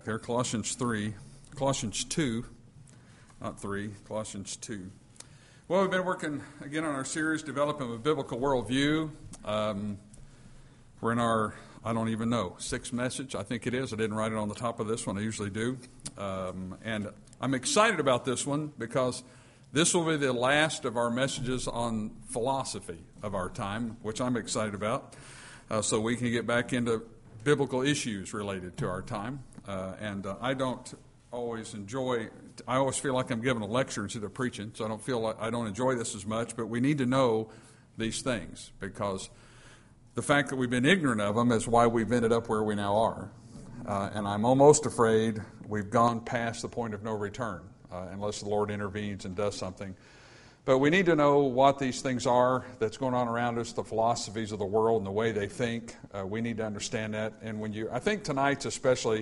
there, Colossians 2, not 3, Colossians 2. Well, we've been working again on our series, Developing a Biblical Worldview. We're in our, I don't even know, 6th message, I think it is. I didn't write it on the top of this one, I usually do. And I'm excited about this one because this will be the last of our messages on philosophy of our time, which I'm excited about, so we can get back into biblical issues related to our time. I don't always enjoy, I always feel like I'm giving a lecture instead of preaching, so I don't feel like I don't enjoy this as much, but we need to know these things because the fact that we've been ignorant of them is why we've ended up where we now are. And I'm almost afraid we've gone past the point of no return unless the Lord intervenes and does something. But we need to know what these things are that's going on around us, the philosophies of the world and the way they think. We need to understand that. And I think tonight's especially,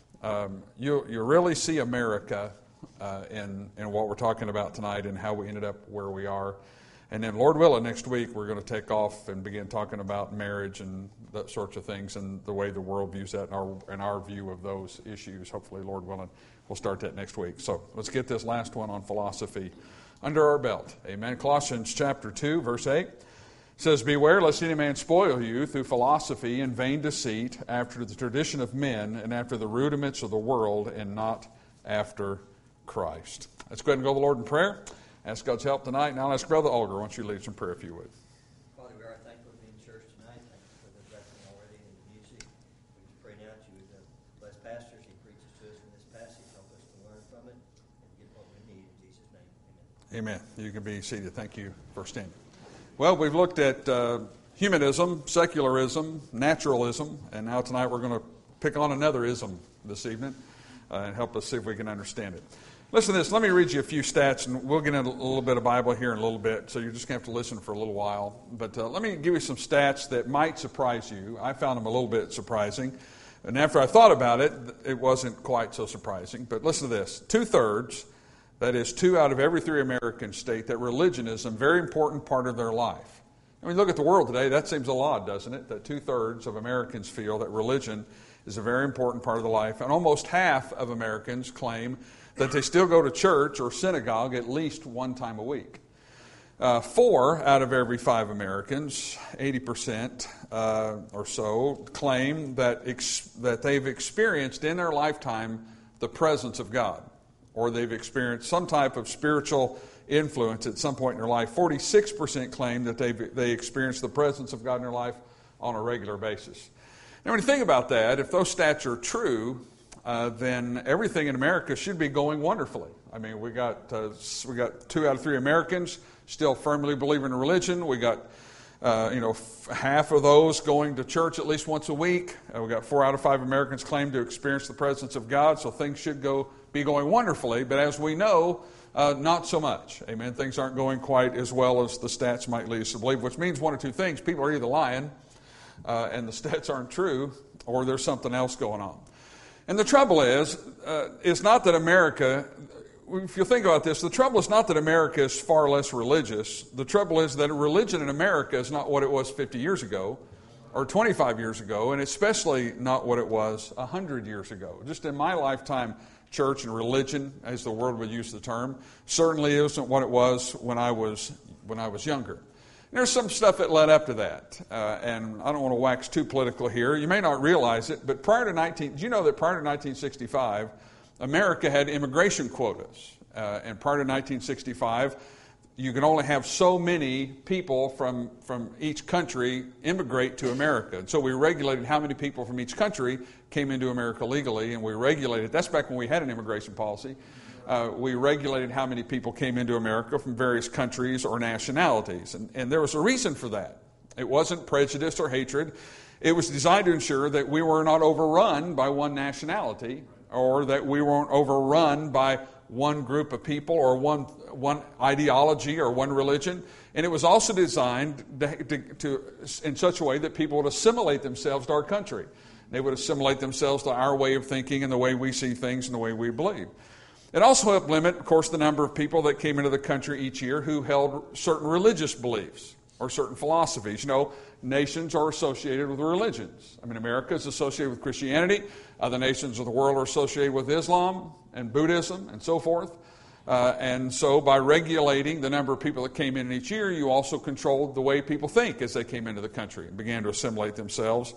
you really see America in what we're talking about tonight and how we ended up where we are. And then, Lord willing, next week we're going to take off and begin talking about marriage and that sorts of things and the way the world views that and our view of those issues. Hopefully, Lord willing, we'll start that next week. So let's get this last one on philosophy under our belt. Amen. Colossians chapter 2, verse 8 says, "Beware lest any man spoil you through philosophy and vain deceit, after the tradition of men and after the rudiments of the world, and not after Christ." Let's go ahead and go to the Lord in prayer. Ask God's help tonight. Now I'll ask Brother Olger, why don't you lead us in prayer if you would. Father, we are thankful to be in church tonight. Thank you for the blessing already and the music. We just pray now that you would bless pastors. He preaches to us in this passage. Help us to learn from it and get what we need. In Jesus' name, amen. Amen. You can be seated. Thank you for standing. Well, we've looked at humanism, secularism, naturalism, and now tonight we're going to pick on another ism this evening and help us see if we can understand it. Listen to this. Let me read you a few stats, and we'll get into a little bit of Bible here in a little bit, so you're just going to have to listen for a little while. But let me give you some stats that might surprise you. I found them a little bit surprising. And after I thought about it, it wasn't quite so surprising. But listen to this. 2/3, that is 2 out of every 3 Americans state that religion is a very important part of their life. I mean, look at the world today. That seems a lot, doesn't it? That 2/3 of Americans feel that religion is a very important part of their life. And almost half of Americans claim that they still go to church or synagogue at least one time a week. 4 out of every 5 Americans, 80% or so, claim that they've experienced in their lifetime the presence of God, or they've experienced some type of spiritual influence at some point in their life. 46% claim that they experience the presence of God in their life on a regular basis. Now, when you think about that, if those stats are true, then everything in America should be going wonderfully. I mean, we got 2 out of 3 Americans still firmly believe in religion. We got half of those going to church at least once a week. We got 4 out of 5 Americans claim to experience the presence of God. So things should be going wonderfully. But as we know, not so much. Amen. Things aren't going quite as well as the stats might lead us to believe, which means one or two things: people are either lying, and the stats aren't true, or there's something else going on. And the trouble is not that America, if you think about this, the trouble is not that America is far less religious. The trouble is that religion in America is not what it was 50 years ago or 25 years ago, and especially not what it was 100 years ago. Just in my lifetime, church and religion, as the world would use the term, certainly isn't what it was when I was younger. There's some stuff that led up to that, and I don't want to wax too political here. You may not realize it, but did you know that prior to 1965, America had immigration quotas? And prior to 1965, you could only have so many people from each country immigrate to America. And so we regulated how many people from each country came into America legally, and we regulated, that's back when we had an immigration policy. We regulated how many people came into America from various countries or nationalities. And there was a reason for that. It wasn't prejudice or hatred. It was designed to ensure that we were not overrun by one nationality, or that we weren't overrun by one group of people or one ideology or one religion. And it was also designed to in such a way that people would assimilate themselves to our country. They would assimilate themselves to our way of thinking and the way we see things and the way we believe. It also helped limit, of course, the number of people that came into the country each year who held certain religious beliefs or certain philosophies. Nations are associated with religions. America is associated with Christianity. Other nations of the world are associated with Islam and Buddhism and so forth. And so by regulating the number of people that came in each year, you also controlled the way people think as they came into the country and began to assimilate themselves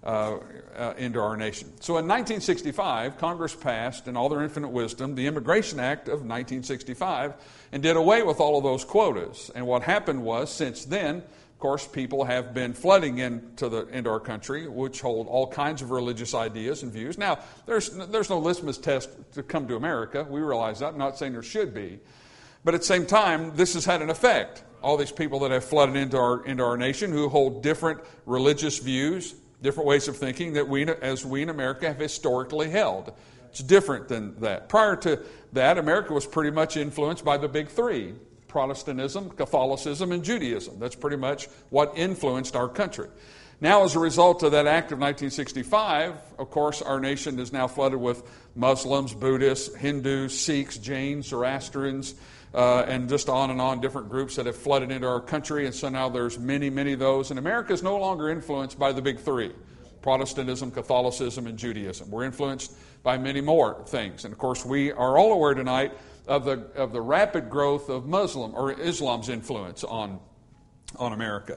into our nation. So in 1965, Congress passed, in all their infinite wisdom, the Immigration Act of 1965 and did away with all of those quotas. And what happened was, since then, of course, people have been flooding into our country, which hold all kinds of religious ideas and views. Now, there's no litmus test to come to America. We realize that. I'm not saying there should be. But at the same time, this has had an effect. All these people that have flooded into our nation who hold different religious views, different ways of thinking that we in America have historically held. It's different than that. Prior to that, America was pretty much influenced by the big three: Protestantism, Catholicism, and Judaism. That's pretty much what influenced our country. Now, as a result of that act of 1965, of course, our nation is now flooded with Muslims, Buddhists, Hindus, Sikhs, Jains, Zoroastrians, and just on, different groups that have flooded into our country. And so now there's many, many of those. And America is no longer influenced by the big three: Protestantism, Catholicism, and Judaism. We're influenced by many more things. And of course, we are all aware tonight of the rapid growth of Muslim or Islam's influence on America.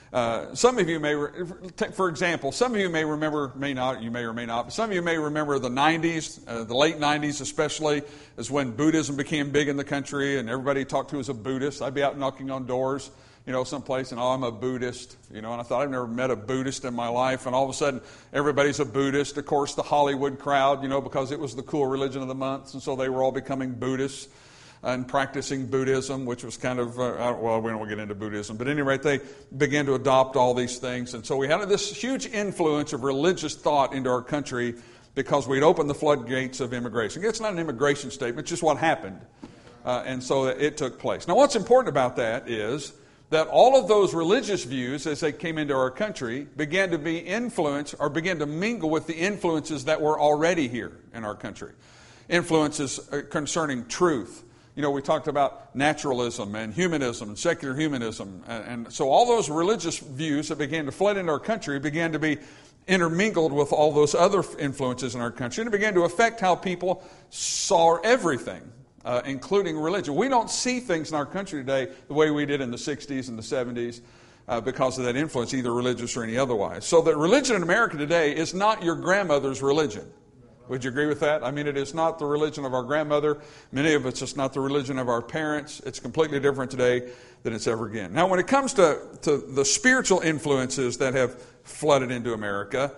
Some of you may, for example, some of you may remember, may not, you may or may not, but some of you may remember the 90s, the late 90s especially, is when Buddhism became big in the country and everybody talked to as a Buddhist. I'd be out knocking on doors, someplace, and I'm a Buddhist, and I thought I've never met a Buddhist in my life, and all of a sudden everybody's a Buddhist. Of course, the Hollywood crowd, because it was the cool religion of the month, and so they were all becoming Buddhists and practicing Buddhism, which was kind of, we don't want to get into Buddhism, but at any rate, they began to adopt all these things, and so we had this huge influence of religious thought into our country because we'd opened the floodgates of immigration. It's not an immigration statement, it's just what happened, and so it took place. Now, what's important about that is that all of those religious views, as they came into our country, began to be influenced or began to mingle with the influences that were already here in our country. Influences concerning truth. We talked about naturalism and humanism and secular humanism. And so all those religious views that began to flood into our country began to be intermingled with all those other influences in our country. And it began to affect how people saw everything, including religion. We don't see things in our country today the way we did in the 60s and the 70s because of that influence, either religious or any otherwise. So that religion in America today is not your grandmother's religion. Would you agree with that? It is not the religion of our grandmother. Many of it's just not the religion of our parents. It's completely different today than it's ever been. Now, when it comes to the spiritual influences that have flooded into America,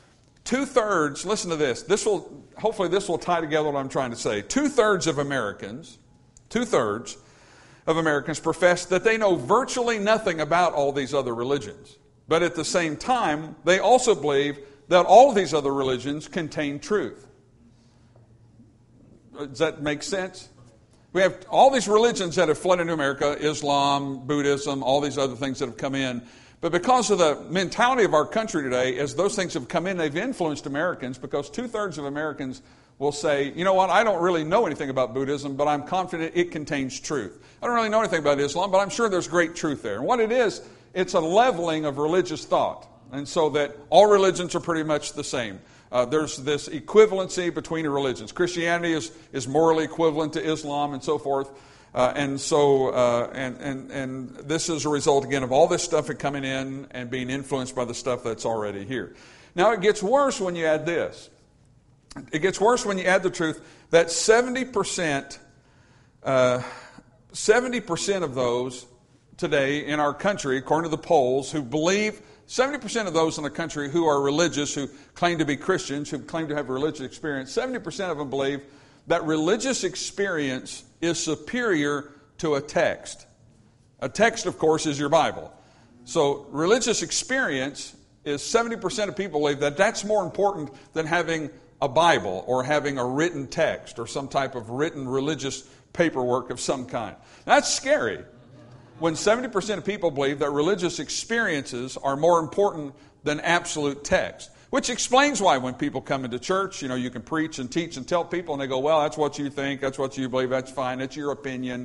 2/3, listen to this. Hopefully this will tie together what I'm trying to say. 2/3 of Americans profess that they know virtually nothing about all these other religions. But at the same time, they also believe that all of these other religions contain truth. Does that make sense? We have all these religions that have flooded into America: Islam, Buddhism, all these other things that have come in. But because of the mentality of our country today, as those things have come in, they've influenced Americans, because 2/3 of Americans will say, you know what, I don't really know anything about Buddhism, but I'm confident it contains truth. I don't really know anything about Islam, but I'm sure there's great truth there. And what it is, it's a leveling of religious thought. And so that all religions are pretty much the same. There's this equivalency between the religions. Christianity is morally equivalent to Islam and so forth. And this is a result, again, of all this stuff coming in and being influenced by the stuff that's already here. Now, it gets worse when you add this. It gets worse when you add the truth that 70% of those today in our country, according to the polls, who believe, 70% of those in the country who are religious, who claim to be Christians, who claim to have a religious experience, 70% of them believe that religious experience is superior to a text. A text, of course, is your Bible. So religious experience is 70% of people believe that that's more important than having a Bible or having a written text or some type of written religious paperwork of some kind. That's scary. When 70% of people believe that religious experiences are more important than absolute text. Which explains why when people come into church, you can preach and teach and tell people, and they go, well, that's what you think, that's what you believe, that's fine, that's your opinion.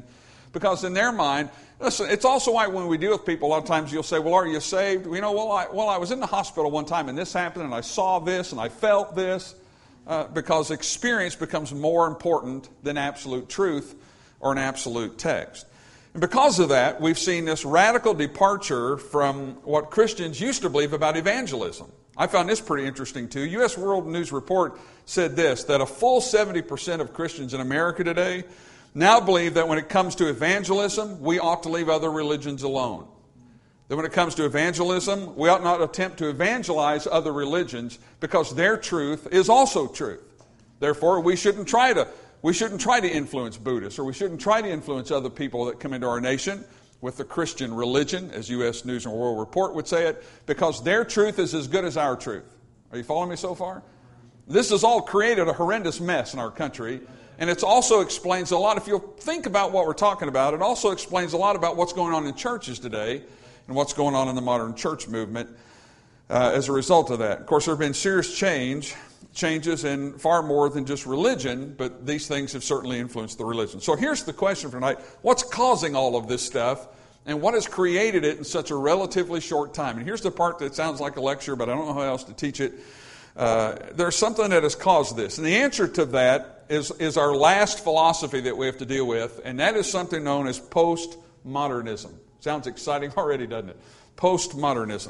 Because in their mind, listen, it's also why when we deal with people, a lot of times you'll say, well, are you saved? You know, I was in the hospital one time and this happened and I saw this and I felt this. Because experience becomes more important than absolute truth or an absolute text. And because of that, we've seen this radical departure from what Christians used to believe about evangelism. I found this pretty interesting too. U.S. World News Report said this, that a full 70% of Christians in America today now believe that when it comes to evangelism, we ought to leave other religions alone. That when it comes to evangelism, we ought not attempt to evangelize other religions because their truth is also truth. Therefore, we shouldn't try to influence Buddhists, or we shouldn't try to influence other people that come into our nation with the Christian religion, as U.S. News and World Report would say it, because their truth is as good as our truth. Are you following me so far? This has all created a horrendous mess in our country, and it also explains a lot. If you'll think about what we're talking about, it also explains a lot about what's going on in churches today and what's going on in the modern church movement as a result of that. Of course, there have been serious changes in far more than just religion, but these things have certainly influenced the religion. So here's the question for tonight. What's causing all of this stuff, and what has created it in such a relatively short time? And here's the part that sounds like a lecture, but I don't know how else to teach it. There's something that has caused this. And the answer to that is our last philosophy that we have to deal with, and that is something known as postmodernism. Sounds exciting already, doesn't it? Postmodernism.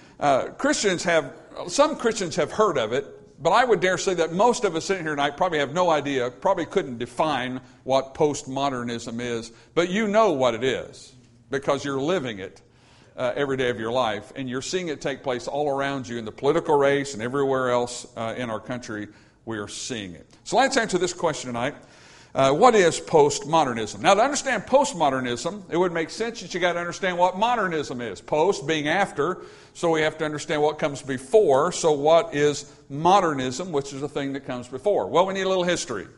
Some Christians have heard of it, but I would dare say that most of us sitting here tonight probably have no idea, probably couldn't define what postmodernism is, but you know what it is because you're living it every day of your life, and you're seeing it take place all around you in the political race and everywhere else in our country. We are seeing it. So let's answer this question tonight. What is postmodernism? Now, to understand postmodernism, it would make sense that you got to understand what modernism is. Post being after, so we have to understand what comes before. So what is modernism, which is the thing that comes before? Well, we need a little history.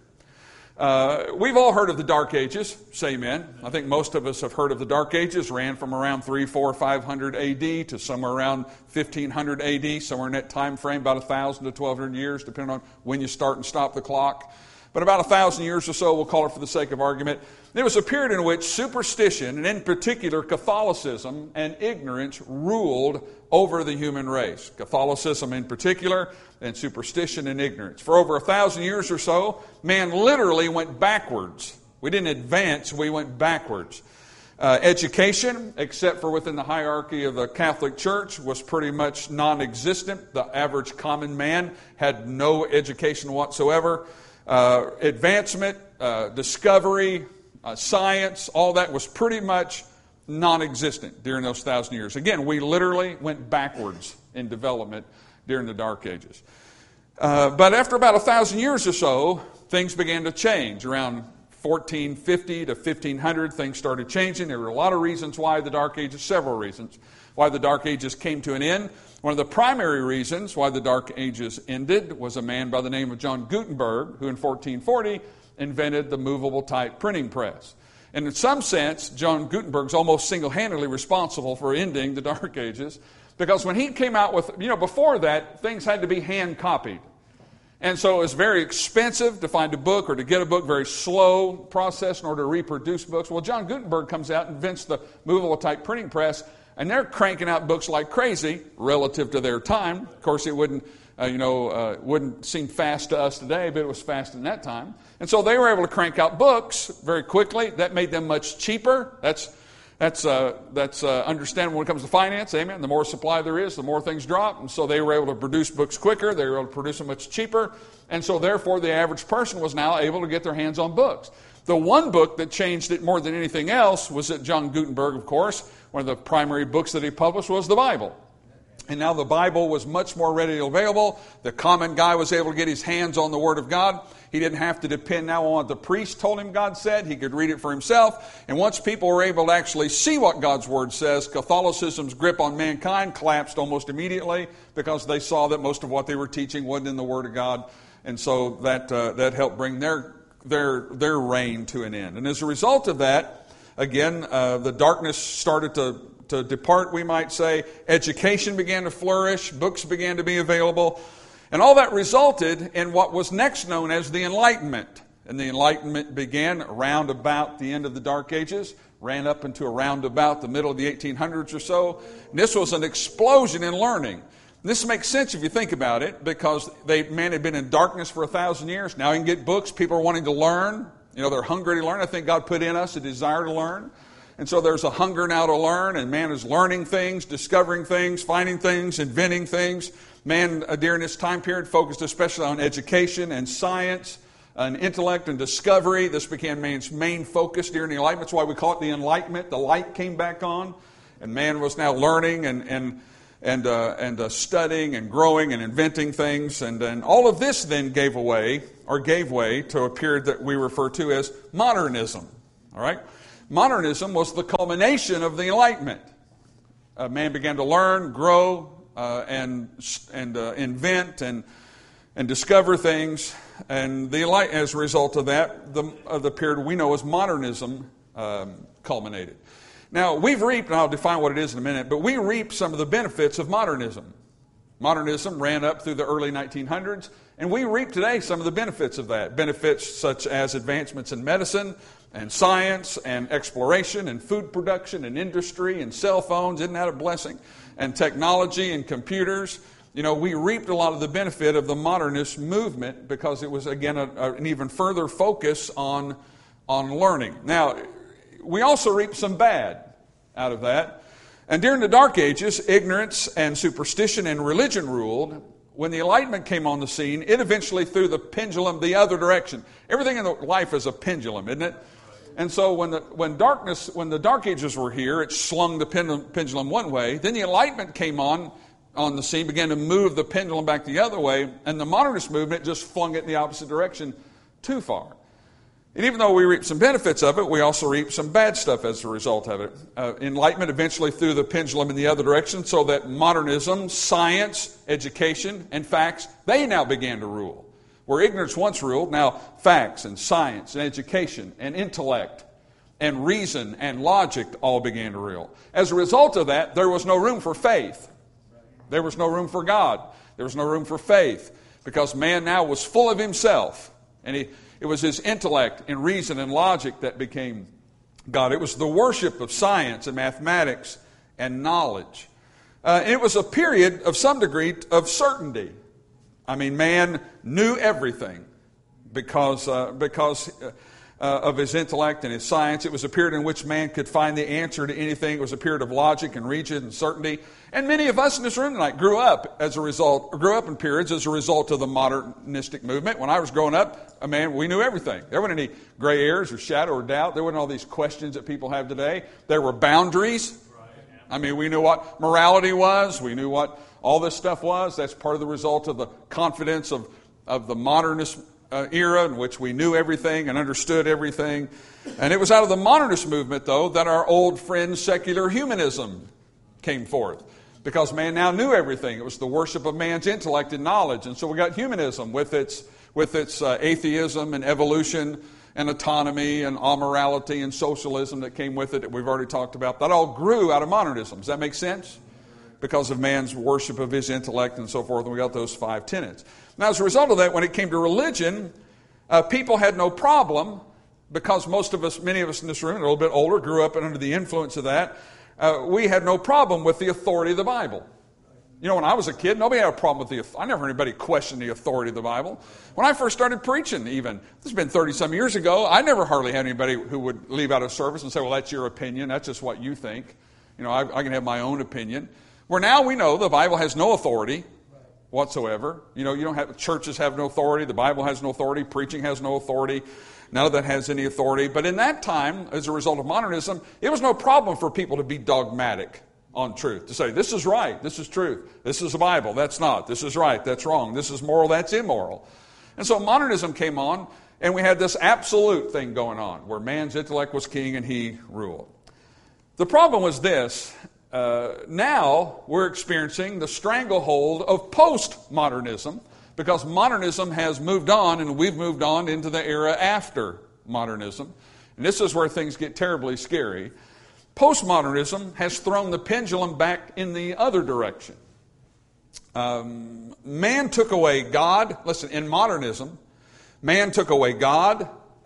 We've all heard of the Dark Ages. Say amen. I think most of us have heard of the Dark Ages. Ran from around 300, 400, 500 A.D. to somewhere around 1500 A.D., somewhere in that time frame, about 1,000 to 1,200 years, depending on when you start and stop the clock. But about 1,000 years or so, we'll call it for the sake of argument. There was a period in which superstition, and in particular Catholicism and ignorance, ruled over the human race. Catholicism in particular, and superstition and ignorance. For over 1,000 years or so, man literally went backwards. We didn't advance, we went backwards. Education, except for within the hierarchy of the Catholic Church, was pretty much non-existent. The average common man had no education whatsoever. Advancement, discovery, science, all that was pretty much non-existent during those 1,000 years. Again, we literally went backwards in development during the Dark Ages. But after about 1,000 years or so, things began to change. Around 1450 to 1500, things started changing. There were a lot of reasons why the Dark Ages, several reasons, why the Dark Ages came to an end. One of the primary reasons why the Dark Ages ended was a man by the name of John Gutenberg, who in 1440 invented the movable type printing press. And in some sense, John Gutenberg's almost single-handedly responsible for ending the Dark Ages, because when he came out with, before that, things had to be hand-copied. And so it was very expensive to find a book or to get a book, very slow process in order to reproduce books. Well, John Gutenberg comes out and invents the movable type printing press, and they're cranking out books like crazy relative to their time. Of course, it wouldn't seem fast to us today, but it was fast in that time. And so they were able to crank out books very quickly. That made them much cheaper. That's understandable when it comes to finance. Amen. The more supply there is, the more things drop. And so they were able to produce books quicker. They were able to produce them much cheaper. And so therefore, the average person was now able to get their hands on books. The one book that changed it more than anything else was that John Gutenberg, of course, one of the primary books that he published was the Bible. And now the Bible was much more readily available. The common guy was able to get his hands on the Word of God. He didn't have to depend now on what the priest told him God said. He could read it for himself. And once people were able to actually see what God's Word says, Catholicism's grip on mankind collapsed almost immediately because they saw that most of what they were teaching wasn't in the Word of God. And so that helped bring their reign to an end. And as a result of that, again, the darkness started to depart, we might say. Education began to flourish. Books began to be available. And all that resulted in what was next known as the Enlightenment. And the Enlightenment began around about the end of the Dark Ages, ran up into around about the middle of the 1800s or so. And this was an explosion in learning. This makes sense if you think about it, because man had been in darkness for 1,000 years. Now he can get books. People are wanting to learn. They're hungry to learn. I think God put in us a desire to learn. And so there's a hunger now to learn, and man is learning things, discovering things, finding things, inventing things. Man, during this time period, focused especially on education and science and intellect and discovery. This became man's main focus during the Enlightenment. That's why we call it the Enlightenment. The light came back on, and man was now learning and studying and growing and inventing things. And then all of this then gave way to a period that we refer to as modernism. All right? Modernism was the culmination of the Enlightenment. Man began to learn, grow, and invent and discover things. And as a result of that, the period we know as modernism culminated. Now, we've reaped, and I'll define what it is in a minute, but we reaped some of the benefits of modernism. Modernism ran up through the early 1900s, and we reap today some of the benefits of that. Benefits such as advancements in medicine and science and exploration and food production and industry and cell phones. Isn't that a blessing? And technology and computers. We reaped a lot of the benefit of the modernist movement because it was, again, an even further focus on learning. Now, we also reaped some bad out of that. And during the Dark Ages, ignorance and superstition and religion ruled. When the Enlightenment came on the scene, it eventually threw the pendulum the other direction. Everything in life is a pendulum, isn't it? And so when the Dark Ages were here, it slung the pendulum one way. Then the Enlightenment came on the scene, began to move the pendulum back the other way, and the modernist movement just flung it in the opposite direction too far. And even though we reaped some benefits of it, we also reaped some bad stuff as a result of it. Enlightenment eventually threw the pendulum in the other direction so that modernism, science, education, and facts, they now began to rule. Where ignorance once ruled, now facts and science and education and intellect and reason and logic all began to rule. As a result of that, there was no room for faith. There was no room for God. There was no room for faith because man now was full of himself. And it was his intellect and reason and logic that became God. It was the worship of science and mathematics and knowledge. It was a period of some degree of certainty. I mean, man knew everything because of his intellect and his science. It was a period in which man could find the answer to anything. It was a period of logic and reason and certainty. And many of us in this room tonight grew up in periods as a result of the modernistic movement. When I was growing up, we knew everything. There weren't any gray areas or shadow or doubt. There weren't all these questions that people have today. There were boundaries. We knew what morality was. We knew what all this stuff was. That's part of the result of the confidence of the modernist era in which we knew everything and understood everything. And it was out of the modernist movement, though, that our old friend secular humanism came forth. Because man now knew everything. It was the worship of man's intellect and knowledge. And so we got humanism with its atheism and evolution and autonomy and amorality and socialism that came with it that we've already talked about. That all grew out of modernism. Does that make sense? Because of man's worship of his intellect and so forth. And we got those 5 tenets. Now, as a result of that, when it came to religion, people had no problem because many of us in this room, a little bit older, grew up under the influence of that. We had no problem with the authority of the Bible. When I was a kid, nobody had a problem with I never heard anybody question the authority of the Bible. When I first started preaching, even, this has been 30-some years ago, I never hardly had anybody who would leave out of service and say, well, that's your opinion, that's just what you think. I can have my own opinion. Where now we know the Bible has no authority whatsoever. Churches have no authority, the Bible has no authority, preaching has no authority. None of that has any authority. But in that time, as a result of modernism, it was no problem for people to be dogmatic on truth. To say, this is right, this is truth. This is the Bible, that's not. This is right, that's wrong. This is moral, that's immoral. And so modernism came on, and we had this absolute thing going on, where man's intellect was king and he ruled. The problem was this. Now we're experiencing the stranglehold of postmodernism, because modernism has moved on, and we've moved on into the era after modernism. And this is where things get terribly scary. Postmodernism has thrown the pendulum back in the other direction. Man took away God. Listen, in modernism, man took away God,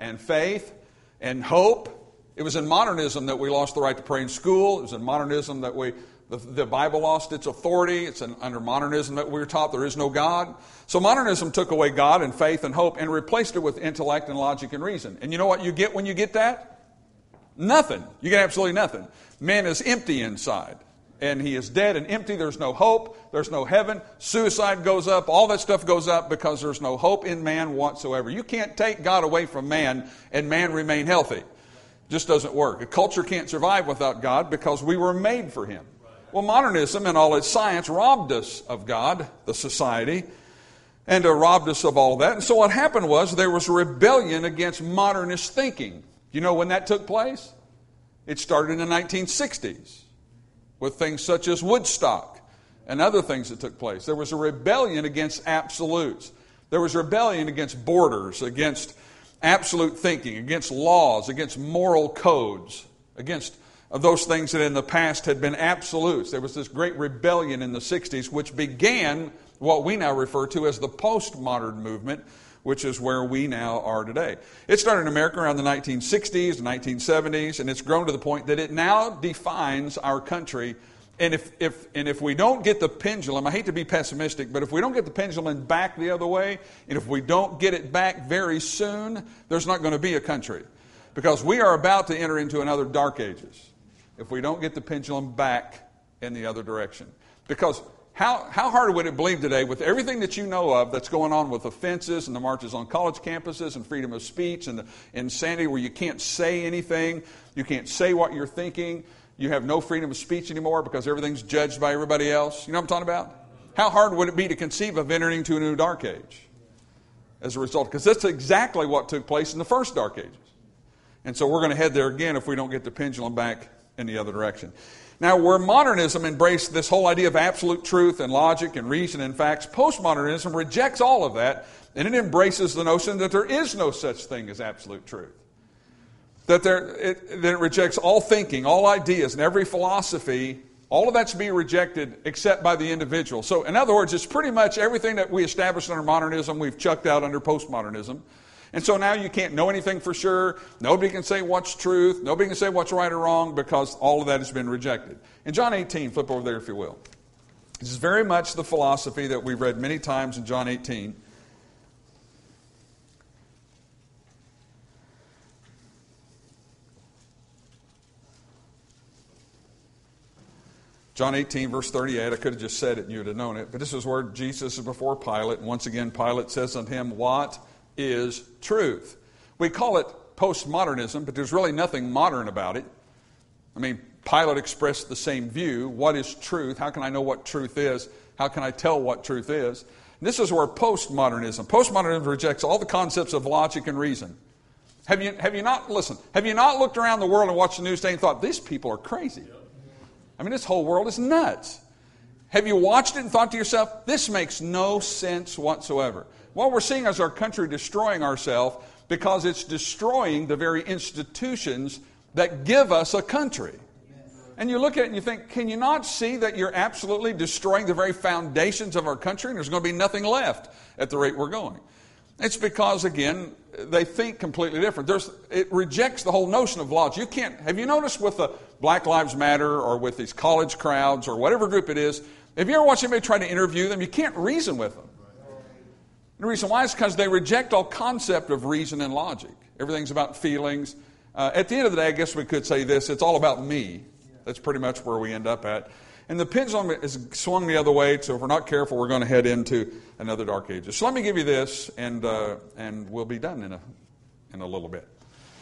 and faith and hope. It was in modernism that we lost the right to pray in school. It was in modernism that the Bible lost its authority. It's under modernism that we were taught there is no God. So modernism took away God and faith and hope and replaced it with intellect and logic and reason. And you know what you get when you get that? Nothing. You get absolutely nothing. Man is empty inside. And he is dead and empty. There's no hope. There's no heaven. Suicide goes up. All that stuff goes up because there's no hope in man whatsoever. You can't take God away from man and man remain healthy. It just doesn't work. A culture can't survive without God because we were made for him. Well, modernism and all its science robbed us of God, the society, and robbed us of all of that. And so what happened was there was a rebellion against modernist thinking. You know when that took place? It started in the 1960s. With things such as Woodstock and other things that took place. There was a rebellion against absolutes. There was a rebellion against borders, against absolute thinking, against laws, against moral codes, against those things that in the past had been absolutes. There was this great rebellion in the 60s, which began what we now refer to as the postmodern movement, which is where we now are today. It started in America around the 1960s, the 1970s, and it's grown to the point that it now defines our country. And if we don't get the pendulum, I hate to be pessimistic, but if we don't get the pendulum back the other way, and if we don't get it back very soon, there's not going to be a country. Because we are about to enter into another dark ages if we don't get the pendulum back in the other direction. Because how hard would it believe today with everything that you know of that's going on with offenses and the marches on college campuses and freedom of speech and the insanity where you can't say anything, you can't say what you're thinking, you have no freedom of speech anymore because everything's judged by everybody else? You know what I'm talking about? How hard would it be to conceive of entering into a new dark age as a result? Because that's exactly what took place in the first dark ages. And so we're going to head there again if we don't get the pendulum back in the other direction. Now, where modernism embraced this whole idea of absolute truth and logic and reason and facts, postmodernism rejects all of that, and it embraces the notion that there is no such thing as absolute truth. That it rejects all thinking, all ideas, and every philosophy. All of that's to be rejected except by the individual. So, in other words, it's pretty much everything that we established under modernism we've chucked out under postmodernism. And so now you can't know anything for sure. Nobody can say what's truth. Nobody can say what's right or wrong because all of that has been rejected. In John 18, flip over there if you will. This is very much the philosophy that we've read many times in John 18. John 18, verse 38, I could have just said it and you would have known it. But this is where Jesus is before Pilate. And once again, Pilate says unto him, "What is truth?" We call it postmodernism, but there's really nothing modern about it. I mean, Pilate expressed the same view. What is truth? How can I know what truth is? How can I tell what truth is? And this is where postmodernism rejects all the concepts of logic and reason. Have you not looked around the world and watched the news today and thought, these people are crazy? I mean, this whole world is nuts. Have you watched it and thought to yourself, this makes no sense whatsoever? What we're seeing is our country destroying ourselves because it's destroying the very institutions that give us a country. And you look at it and you think, can you not see that you're absolutely destroying the very foundations of our country and there's going to be nothing left at the rate we're going? It's because, again, they think completely different. It rejects the whole notion of logic. Have you noticed with the Black Lives Matter or with these college crowds or whatever group it is, if you ever watch anybody try to interview them, you can't reason with them. The reason why is because they reject all concept of reason and logic. Everything's about feelings. At the end of the day, I guess we could say this, it's all about me. That's pretty much where we end up at. And the pendulum is swung the other way, so if we're not careful, we're going to head into another dark age. So let me give you this, and we'll be done in a little bit.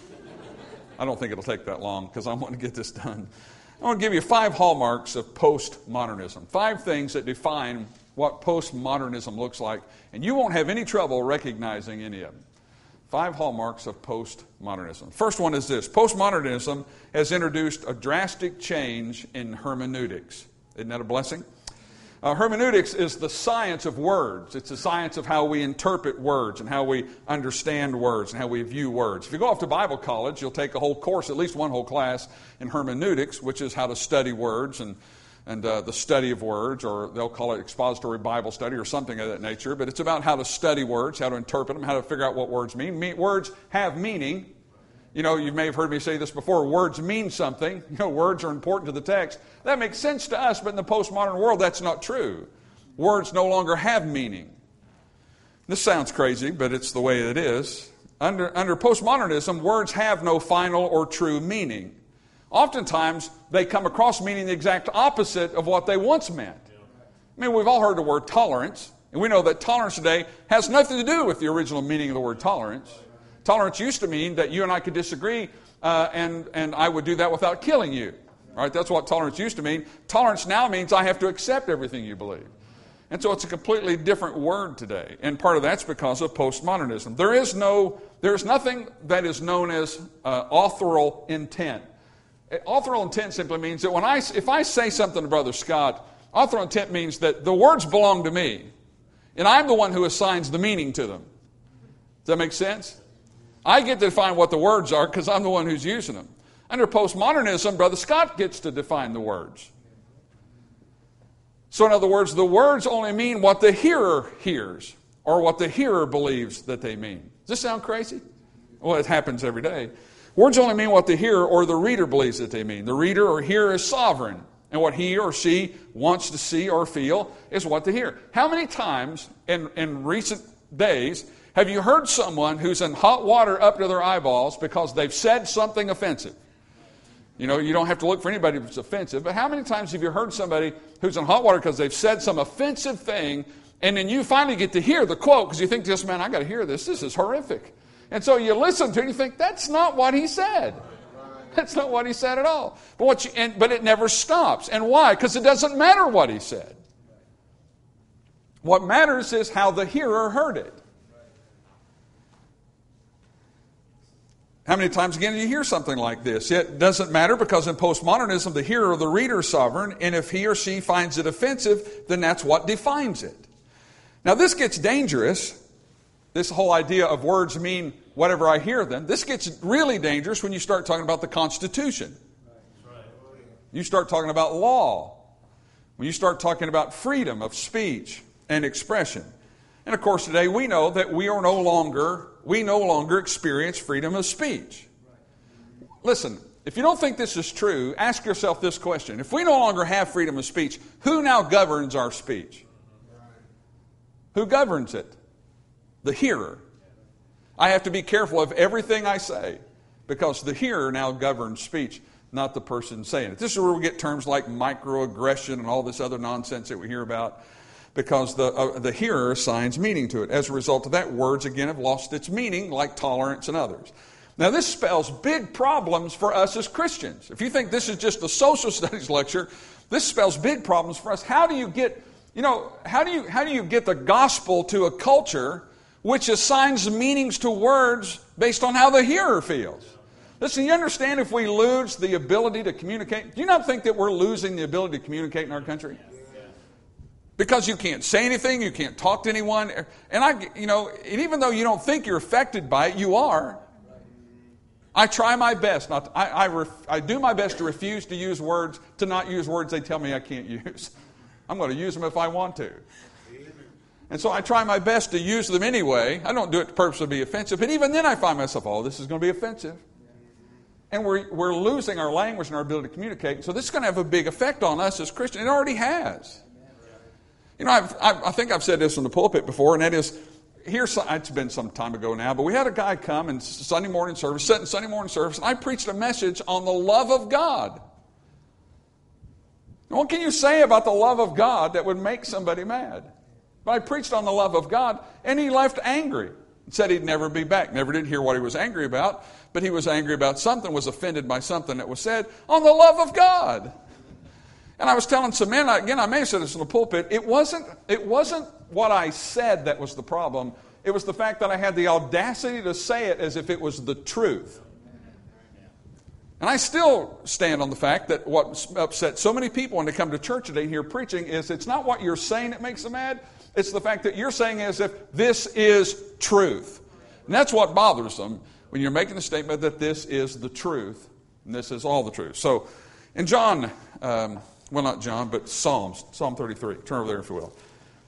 I don't think it'll take that long, because I want to get this done. I want to give you 5 hallmarks of postmodernism. 5 things that define what postmodernism looks like, and you won't have any trouble recognizing any of them. 5 hallmarks of postmodernism. First one is this. Postmodernism has introduced a drastic change in hermeneutics. Isn't that a blessing? Hermeneutics is the science of words. It's the science of how we interpret words and how we understand words and how we view words. If you go off to Bible college, you'll take a whole course, at least one whole class in hermeneutics, which is how to study words and and the study of words, or they'll call it expository Bible study or something of that nature. But it's about how to study words, how to interpret them, how to figure out what words mean. Words have meaning. You know, you may have heard me say this before. Words mean something. You know, words are important to the text. That makes sense to us, but in the postmodern world, that's not true. Words no longer have meaning. This sounds crazy, but it's the way it is. Under postmodernism, words have no final or true meaning. Oftentimes, they come across meaning the exact opposite of what they once meant. I mean, we've all heard the word tolerance, and we know that tolerance today has nothing to do with the original meaning of the word tolerance. Tolerance used to mean that you and I could disagree, and I would do that without killing you. All right, that's what tolerance used to mean. Tolerance now means I have to accept everything you believe. And so it's a completely different word today. And part of that's because of postmodernism. There is nothing that is known as authorial intent. Authorial intent simply means that if I say something to Brother Scott, authorial intent means that the words belong to me, and I'm the one who assigns the meaning to them. Does that make sense? I get to define what the words are because I'm the one who's using them. Under postmodernism, Brother Scott gets to define the words. So in other words, the words only mean what the hearer hears or what the hearer believes that they mean. Does this sound crazy? Well, it happens every day. Words only mean what the hearer or the reader believes that they mean. The reader or hearer is sovereign, and what he or she wants to see or feel is what they hear. How many times in recent days have you heard someone who's in hot water up to their eyeballs because they've said something offensive? You know, you don't have to look for anybody that's offensive, but how many times have you heard somebody who's in hot water because they've said some offensive thing, and then you finally get to hear the quote because you think, "This man, I got to hear this. This is horrific." And so you listen to it and you think, that's not what he said. That's not what he said at all. But it never stops. And why? Because it doesn't matter what he said. What matters is how the hearer heard it. How many times again do you hear something like this? It doesn't matter because in postmodernism, the hearer or the reader is sovereign, and if he or she finds it offensive, then that's what defines it. Now this gets dangerous. This whole idea of words mean whatever I hear them. This gets really dangerous when you start talking about the Constitution. You start talking about law. When you start talking about freedom of speech and expression. And of course today we know that we no longer experience freedom of speech. Listen, if you don't think this is true, ask yourself this question. If we no longer have freedom of speech, who now governs our speech? Who governs it? The hearer. I have to be careful of everything I say because the hearer now governs speech, not the person saying it. This is where we get terms like microaggression and all this other nonsense that we hear about because the hearer assigns meaning to it. As a result of that, words again have lost its meaning like tolerance and others. Now this spells big problems for us as Christians. If you think this is just a social studies lecture, this spells big problems for us. How do you get the gospel to a culture which assigns meanings to words based on how the hearer feels? Listen, you understand if we lose the ability to communicate? Do you not think that we're losing the ability to communicate in our country? Because you can't say anything, you can't talk to anyone. And even though you don't think you're affected by it, you are. I try my best. I do my best to refuse to use words, to not use words they tell me I can't use. I'm going to use them if I want to. And so I try my best to use them anyway. I don't do it to purposely be offensive. But even then I find myself, this is going to be offensive. And we're losing our language and our ability to communicate. So this is going to have a big effect on us as Christians. It already has. You know, I think I've said this in the pulpit before, and that is, it's been some time ago now, but we had a guy come in Sunday morning service, and I preached a message on the love of God. Now, what can you say about the love of God that would make somebody mad? But I preached on the love of God, and he left angry. Said he'd never be back. Never did hear what he was angry about, but he was angry about something, was offended by something that was said on the love of God. And I was telling some men, I may have said this in the pulpit, it wasn't what I said that was the problem. It was the fact that I had the audacity to say it as if it was the truth. And I still stand on the fact that what upsets so many people when they come to church today and hear preaching is it's not what you're saying that makes them mad. It's the fact that you're saying as if this is truth. And that's what bothers them when you're making the statement that this is the truth. And this is all the truth. So in John Well, not John, but Psalms. Psalm 33. Turn over there if you will.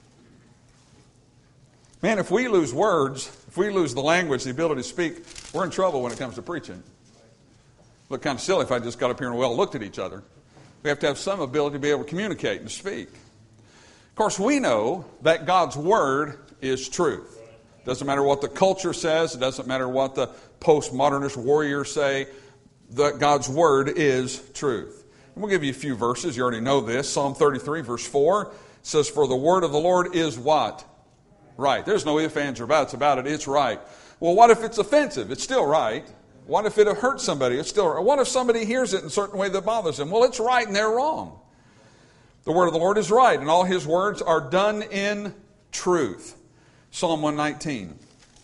Man, if we lose words, if we lose the language, the ability to speak, we're in trouble when it comes to preaching. Look kind of silly if I just got up here and well looked at each other. We have to have some ability to be able to communicate and speak. Of course, we know that God's Word is truth. Doesn't matter what the culture says. It doesn't matter what the postmodernist warriors say. God's Word is truth. And we'll give you a few verses. You already know this. Psalm 33, verse 4 says, "For the word of the Lord is" what? Right. There's no ifs, ands, or buts about it. It's right. Well, what if it's offensive? It's still right. What if it hurts somebody? It's still right. What if somebody hears it in a certain way that bothers them? Well, it's right and they're wrong. The word of the Lord is right, and all His words are done in truth. Psalm 119.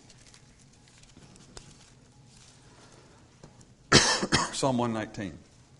Psalm 119.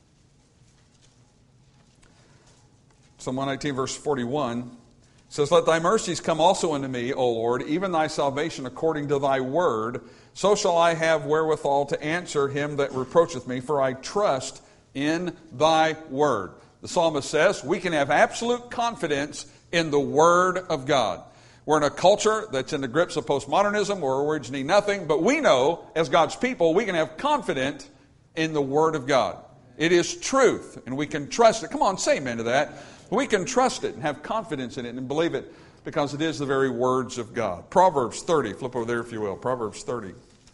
Psalm 119, verse 41 says, "Let thy mercies come also unto me, O Lord, even thy salvation according to thy word. So shall I have wherewithal to answer him that reproacheth me, for I trust in thy word." The psalmist says we can have absolute confidence in the Word of God. We're in a culture that's in the grips of postmodernism where words need nothing, but we know, as God's people, we can have confidence in the Word of God. It is truth, and we can trust it. Come on, say amen to that. We can trust it and have confidence in it and believe it because it is the very words of God. Proverbs 30. Flip over there if you will. Proverbs 30.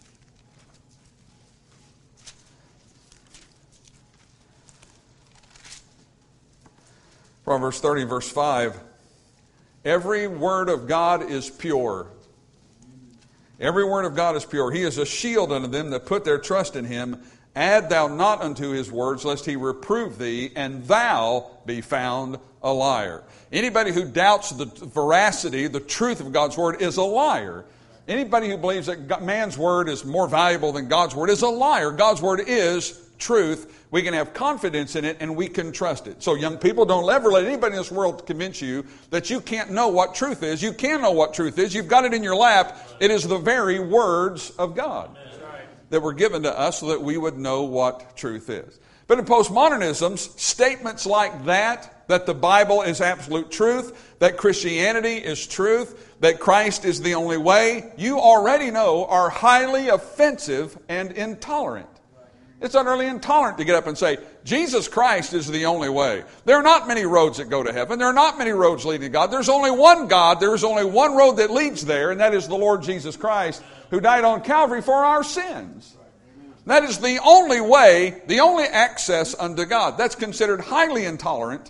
Proverbs 30, verse 5. "Every word of God is pure." Every word of God is pure. "He is a shield unto them that put their trust in Him. Add thou not unto His words, lest He reprove thee, and thou be found a liar." Anybody who doubts the veracity, the truth of God's Word is a liar. Anybody who believes that man's word is more valuable than God's Word is a liar. God's Word is truth. We can have confidence in it, and we can trust it. So young people, don't ever let anybody in this world convince you that you can't know what truth is. You can know what truth is. You've got it in your lap. It is the very words of God that were given to us so that we would know what truth is. But in postmodernism, statements like that the Bible is absolute truth, that Christianity is truth, that Christ is the only way, you already know are highly offensive and intolerant. It's utterly intolerant to get up and say, Jesus Christ is the only way. There are not many roads that go to heaven. There are not many roads leading to God. There's only one God. There is only one road that leads there, and that is the Lord Jesus Christ, who died on Calvary for our sins. That is the only way, the only access unto God. That's considered highly intolerant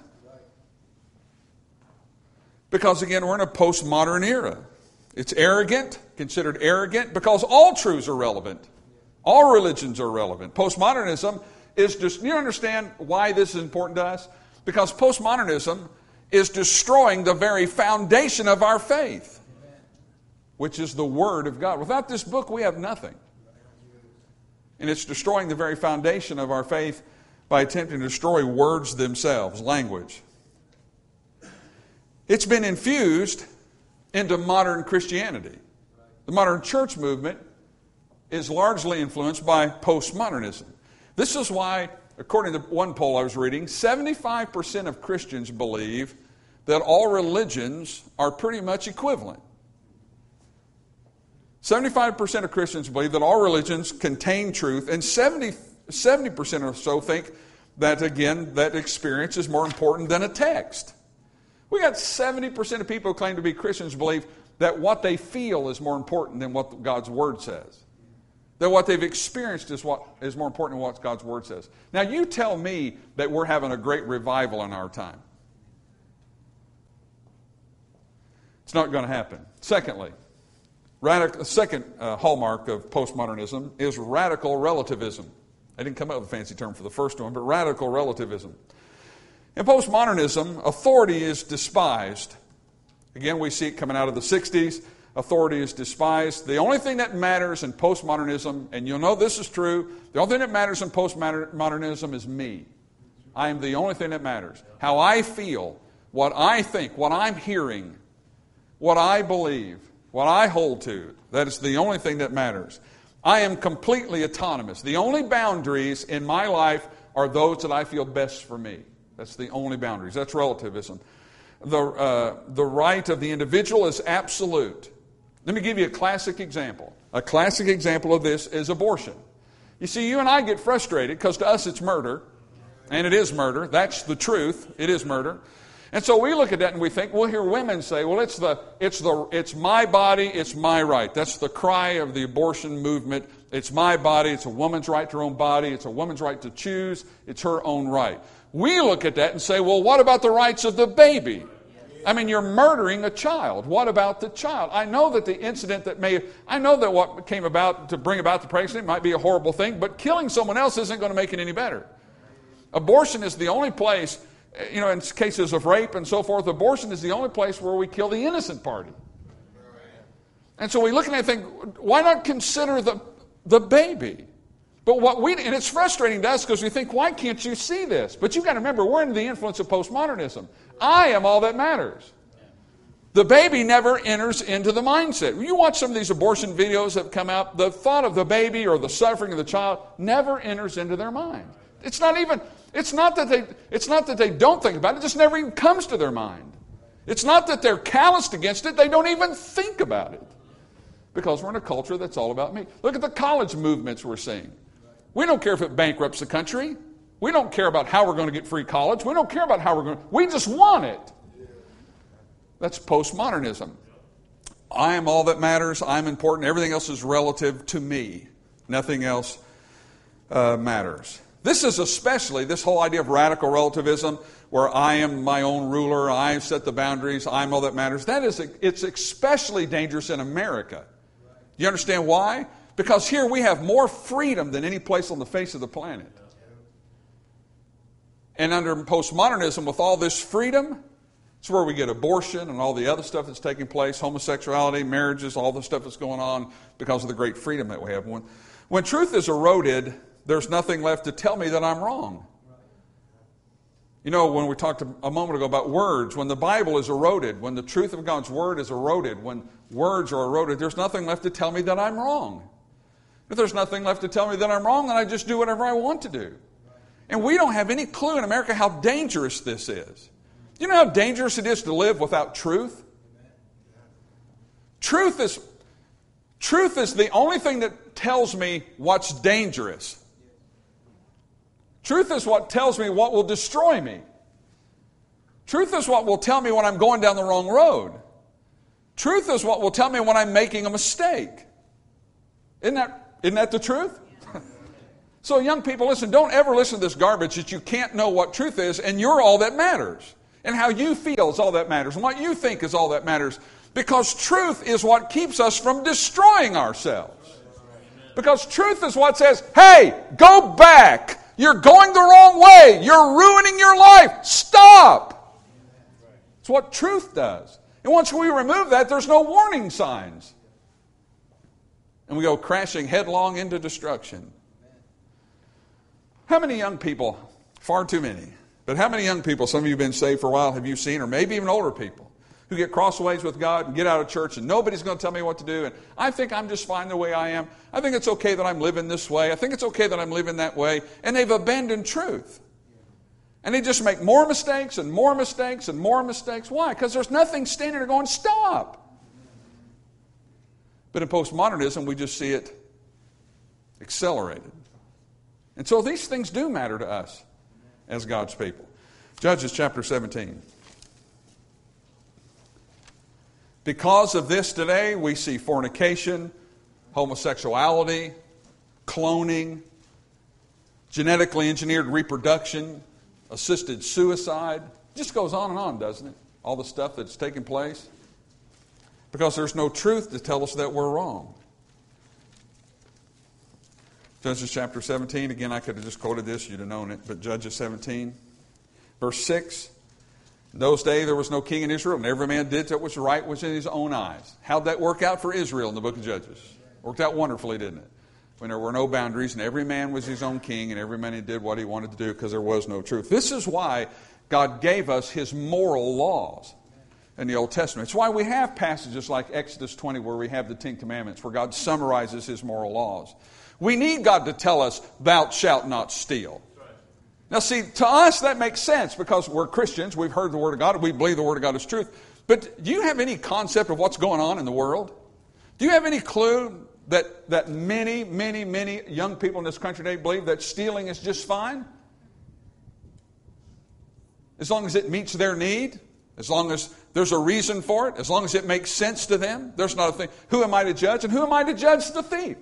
because, again, we're in a postmodern era. It's arrogant, considered arrogant, because all truths are relevant. All religions are relevant. Postmodernism is just, you understand why this is important to us? Because postmodernism is destroying the very foundation of our faith, which is the Word of God. Without this book, we have nothing. And it's destroying the very foundation of our faith by attempting to destroy words themselves, language. It's been infused into modern Christianity. The modern church movement is largely influenced by postmodernism. This is why, according to one poll I was reading, 75% of Christians believe that all religions are pretty much equivalent. 75% of Christians believe that all religions contain truth, and 70% or so think that, again, that experience is more important than a text. We got 70% of people who claim to be Christians believe that what they feel is more important than what God's Word says. That what they've experienced is more important than what God's Word says. Now, you tell me that we're having a great revival in our time. It's not going to happen. Secondly, the second hallmark of postmodernism is radical relativism. I didn't come up with a fancy term for the first one, but radical relativism. In postmodernism, authority is despised. Again, we see it coming out of the 60s. Authority is despised. The only thing that matters in postmodernism, and you'll know this is true, the only thing that matters in postmodernism is me. I am the only thing that matters. How I feel, what I think, what I'm hearing, what I believe, what I hold to. That is the only thing that matters. I am completely autonomous. The only boundaries in my life are those that I feel best for me. That's the only boundaries. That's relativism. The right of the individual is absolute. Let me give you a classic example. A classic example of this is abortion. You see, you and I get frustrated because to us it's murder. And it is murder. That's the truth. It is murder. And so we look at that and we think, we'll hear women say, well, it's my body, it's my right. That's the cry of the abortion movement. It's my body. It's a woman's right to her own body. It's a woman's right to choose. It's her own right. We look at that and say, well, what about the rights of the baby? I mean, you're murdering a child. What about the child? I know that the incident I know that what came about to bring about the pregnancy might be a horrible thing, but killing someone else isn't going to make it any better. Abortion is the only place, in cases of rape and so forth, abortion is the only place where we kill the innocent party. And so we look at it and think, why not consider the baby? But and it's frustrating to us because we think, why can't you see this? But you've got to remember, we're under the influence of postmodernism. I am all that matters. The baby never enters into the mindset. When you watch some of these abortion videos that come out, the thought of the baby or the suffering of the child never enters into their mind. It's not that they don't think about it, it just never even comes to their mind. It's not that they're calloused against it, they don't even think about it. Because we're in a culture that's all about me. Look at the college movements we're seeing. We don't care if it bankrupts the country. We don't care about how we're going to get free college. We don't care about how we just want it. That's postmodernism. I am all that matters. I'm important. Everything else is relative to me. Nothing else matters. This is especially, this whole idea of radical relativism, where I am my own ruler, I set the boundaries, I'm all that matters. It's especially dangerous in America. You understand why? Because here we have more freedom than any place on the face of the planet. And under postmodernism, with all this freedom, it's where we get abortion and all the other stuff that's taking place, homosexuality, marriages, all the stuff that's going on because of the great freedom that we have. When truth is eroded, there's nothing left to tell me that I'm wrong. When we talked a moment ago about words, when the Bible is eroded, when the truth of God's Word is eroded, when words are eroded, there's nothing left to tell me that I'm wrong. If there's nothing left to tell me that I'm wrong, then I just do whatever I want to do. And we don't have any clue in America how dangerous this is. Do you know how dangerous it is to live without truth? Truth is the only thing that tells me what's dangerous. Truth is what tells me what will destroy me. Truth is what will tell me when I'm going down the wrong road. Truth is what will tell me when I'm making a mistake. Isn't that the truth? So young people, listen, don't ever listen to this garbage that you can't know what truth is and you're all that matters. And how you feel is all that matters. And what you think is all that matters. Because truth is what keeps us from destroying ourselves. Because truth is what says, hey, go back. You're going the wrong way. You're ruining your life. Stop. It's what truth does. And once we remove that, there's no warning signs. And we go crashing headlong into destruction. How many young people, far too many, but how many young people, some of you have been saved for a while, have you seen, or maybe even older people, who get crossways with God and get out of church and nobody's going to tell me what to do, and I think I'm just fine the way I am. I think it's okay that I'm living this way. I think it's okay that I'm living that way. And they've abandoned truth. And they just make more mistakes and more mistakes and more mistakes. Why? Because there's nothing standing there going, stop. But in postmodernism, we just see it accelerated. And so these things do matter to us as God's people. Judges chapter 17. Because of this today, we see fornication, homosexuality, cloning, genetically engineered reproduction, assisted suicide. It just goes on, doesn't it? All the stuff that's taking place. Because there's no truth to tell us that we're wrong. Judges chapter 17, again, I could have just quoted this, you'd have known it, but Judges 17, verse 6. In those days there was no king in Israel, and every man did what was right was in his own eyes. How'd that work out for Israel in the book of Judges? Worked out wonderfully, didn't it? When there were no boundaries, and every man was his own king, and every man did what he wanted to do because there was no truth. This is why God gave us His moral laws in the Old Testament. It's why we have passages like Exodus 20 where we have the Ten Commandments, where God summarizes His moral laws. We need God to tell us, thou shalt not steal. Now see, to us that makes sense because we're Christians, we've heard the Word of God, we believe the Word of God is truth. But do you have any concept of what's going on in the world? Do you have any clue that many, many, many young people in this country today believe that stealing is just fine? As long as it meets their need, as long as there's a reason for it, as long as it makes sense to them, there's not a thing. Who am I to judge? And who am I to judge the thief?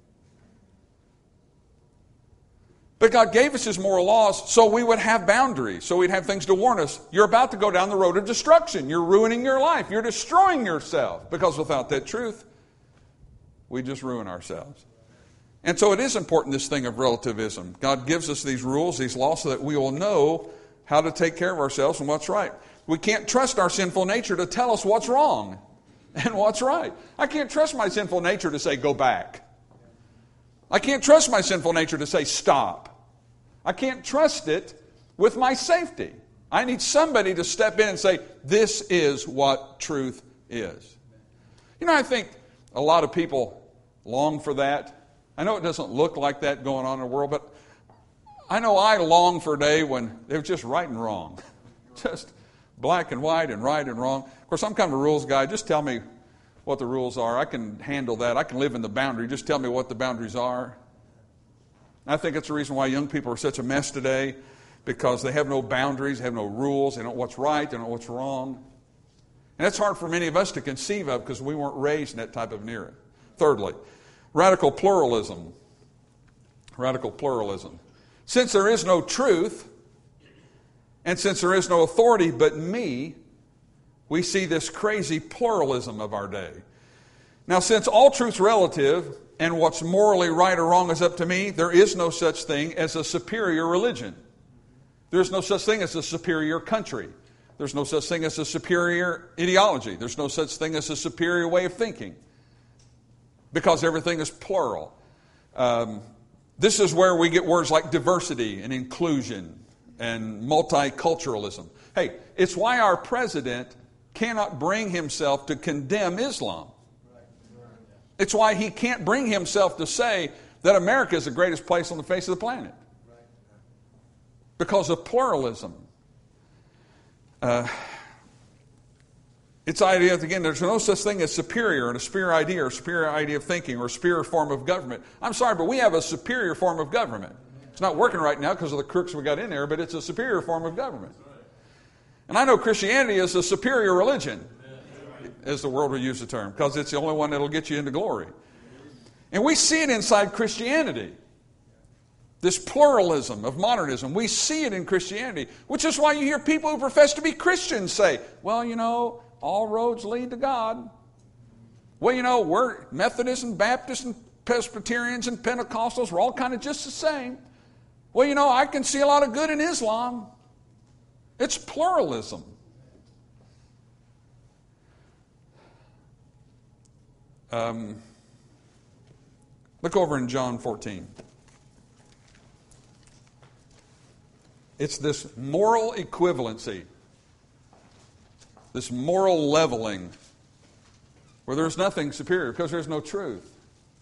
But God gave us His moral laws so we would have boundaries, so we'd have things to warn us. You're about to go down the road of destruction. You're ruining your life. You're destroying yourself. Because without that truth, we just ruin ourselves. And so it is important, this thing of relativism. God gives us these rules, these laws, so that we will know how to take care of ourselves and what's right. We can't trust our sinful nature to tell us what's wrong and what's right. I can't trust my sinful nature to say, go back. I can't trust my sinful nature to say, stop. I can't trust it with my safety. I need somebody to step in and say, this is what truth is. You know, I think a lot of people long for that. I know it doesn't look like that going on in the world, but I know I long for a day when it was just right and wrong. Just black and white and right and wrong. Of course, I'm kind of a rules guy. Just tell me what the rules are. I can handle that. I can live in the boundary. Just tell me what the boundaries are. I think it's the reason why young people are such a mess today, because they have no boundaries, they have no rules, they don't know what's right, they don't know what's wrong. And it's hard for many of us to conceive of because we weren't raised in that type of an era. Thirdly, radical pluralism. Radical pluralism. Since there is no truth, and since there is no authority but me, we see this crazy pluralism of our day. Now, since all truth's relative, and what's morally right or wrong is up to me, there is no such thing as a superior religion. There's no such thing as a superior country. There's no such thing as a superior ideology. There's no such thing as a superior way of thinking. Because everything is plural. This is where we get words like diversity and inclusion and multiculturalism. Hey, it's why our president cannot bring himself to condemn Islam. It's why he can't bring himself to say that America is the greatest place on the face of the planet. Because of pluralism. It's idea, again, there's no such thing as superior and a superior idea or a superior idea of thinking or a superior form of government. I'm sorry, but we have a superior form of government. It's not working right now because of the crooks we got in there, but it's a superior form of government. And I know Christianity is a superior religion, as the world will use the term, because it's the only one that will get you into glory. And we see it inside Christianity. This pluralism of modernism, we see it in Christianity, which is why you hear people who profess to be Christians say, well, you know, all roads lead to God. Well, you know, we're Methodists and Baptists and Presbyterians and Pentecostals, we're all kind of just the same. Well, you know, I can see a lot of good in Islam. It's pluralism. Look over in John 14. It's this moral equivalency, this moral leveling, where there's nothing superior because there's no truth.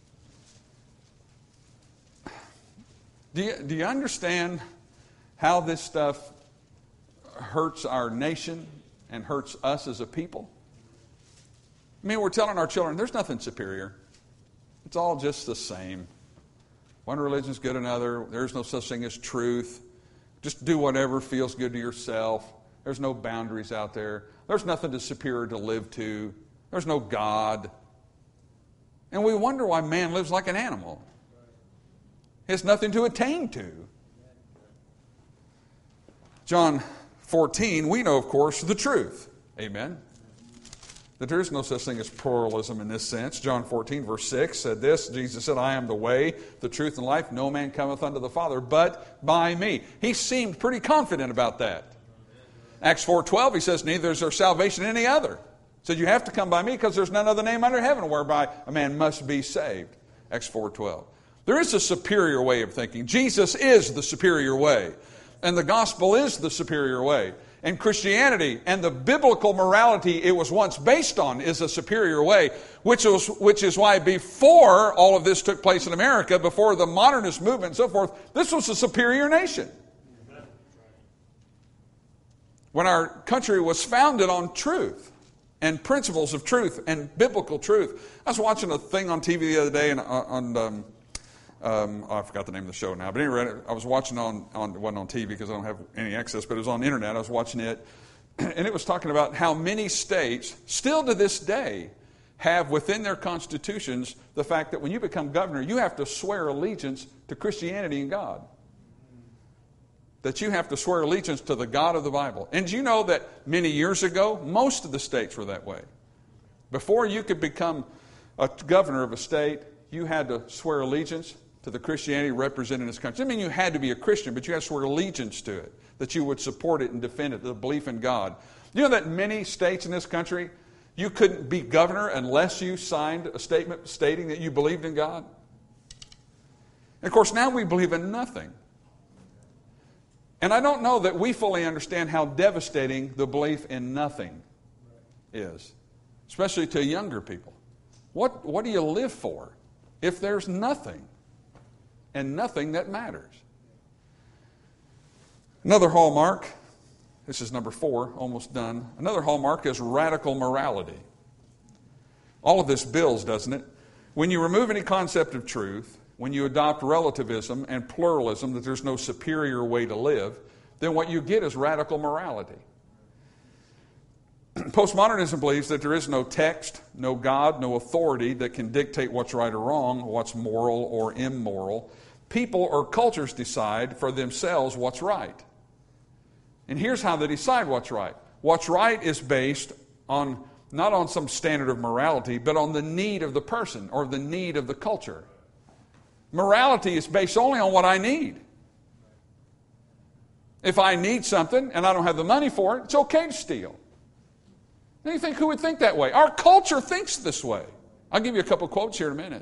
Do you understand how this stuff hurts our nation and hurts us as a people? I mean, we're telling our children, there's nothing superior. It's all just the same. One religion's good another. There's no such thing as truth. Just do whatever feels good to yourself. There's no boundaries out there. There's nothing to superior to live to. There's no God. And we wonder why man lives like an animal. He has nothing to attain to. John 14, we know, of course, the truth. Amen. That there is no such thing as pluralism in this sense. John 14, verse 6 said this. Jesus said, I am the way, the truth, and life. No man cometh unto the Father but by me. He seemed pretty confident about that. Acts 4:12, he says, neither is there salvation in any other. He said, you have to come by me because there's none other name under heaven whereby a man must be saved. Acts 4:12. There is a superior way of thinking. Jesus is the superior way. And the gospel is the superior way. And Christianity and the biblical morality it was once based on is a superior way, which is why before all of this took place in America, before the modernist movement and so forth, this was a superior nation. when our country was founded on truth and principles of truth and biblical truth. I was watching a thing on TV the other day, and I forgot the name of the show now. But anyway, I was watching it wasn't on TV because I don't have any access, but it was on the internet. I was watching it, and it was talking about how many states, still to this day, have within their constitutions the fact that when you become governor, you have to swear allegiance to Christianity and God. That you have to swear allegiance to the God of the Bible. And do you know that many years ago, most of the states were that way? Before you could become a governor of a state, you had to swear allegiance to the Christianity represented in this country. I mean, you had to be a Christian, but you had to swear allegiance to it, that you would support it and defend it, the belief in God. You know that many states in this country, you couldn't be governor unless you signed a statement stating that you believed in God? And of course, now we believe in nothing. And I don't know that we fully understand how devastating the belief in nothing is, especially to younger people. What do you live for if there's nothing and nothing that matters? Another hallmark, this is number 4, almost done. Another hallmark is radical morality. All of this builds, doesn't it? When you remove any concept of truth, when you adopt relativism and pluralism, that there's no superior way to live, then what you get is radical morality. Postmodernism believes that there is no text, no God, no authority that can dictate what's right or wrong, what's moral or immoral. People or cultures decide for themselves what's right. And here's how they decide what's right. What's right is based on, not on some standard of morality, but on the need of the person or the need of the culture. Morality is based only on what I need. If I need something and I don't have the money for it, it's okay to steal. Now you think, who would think that way? Our culture thinks this way. I'll give you a couple quotes here in a minute.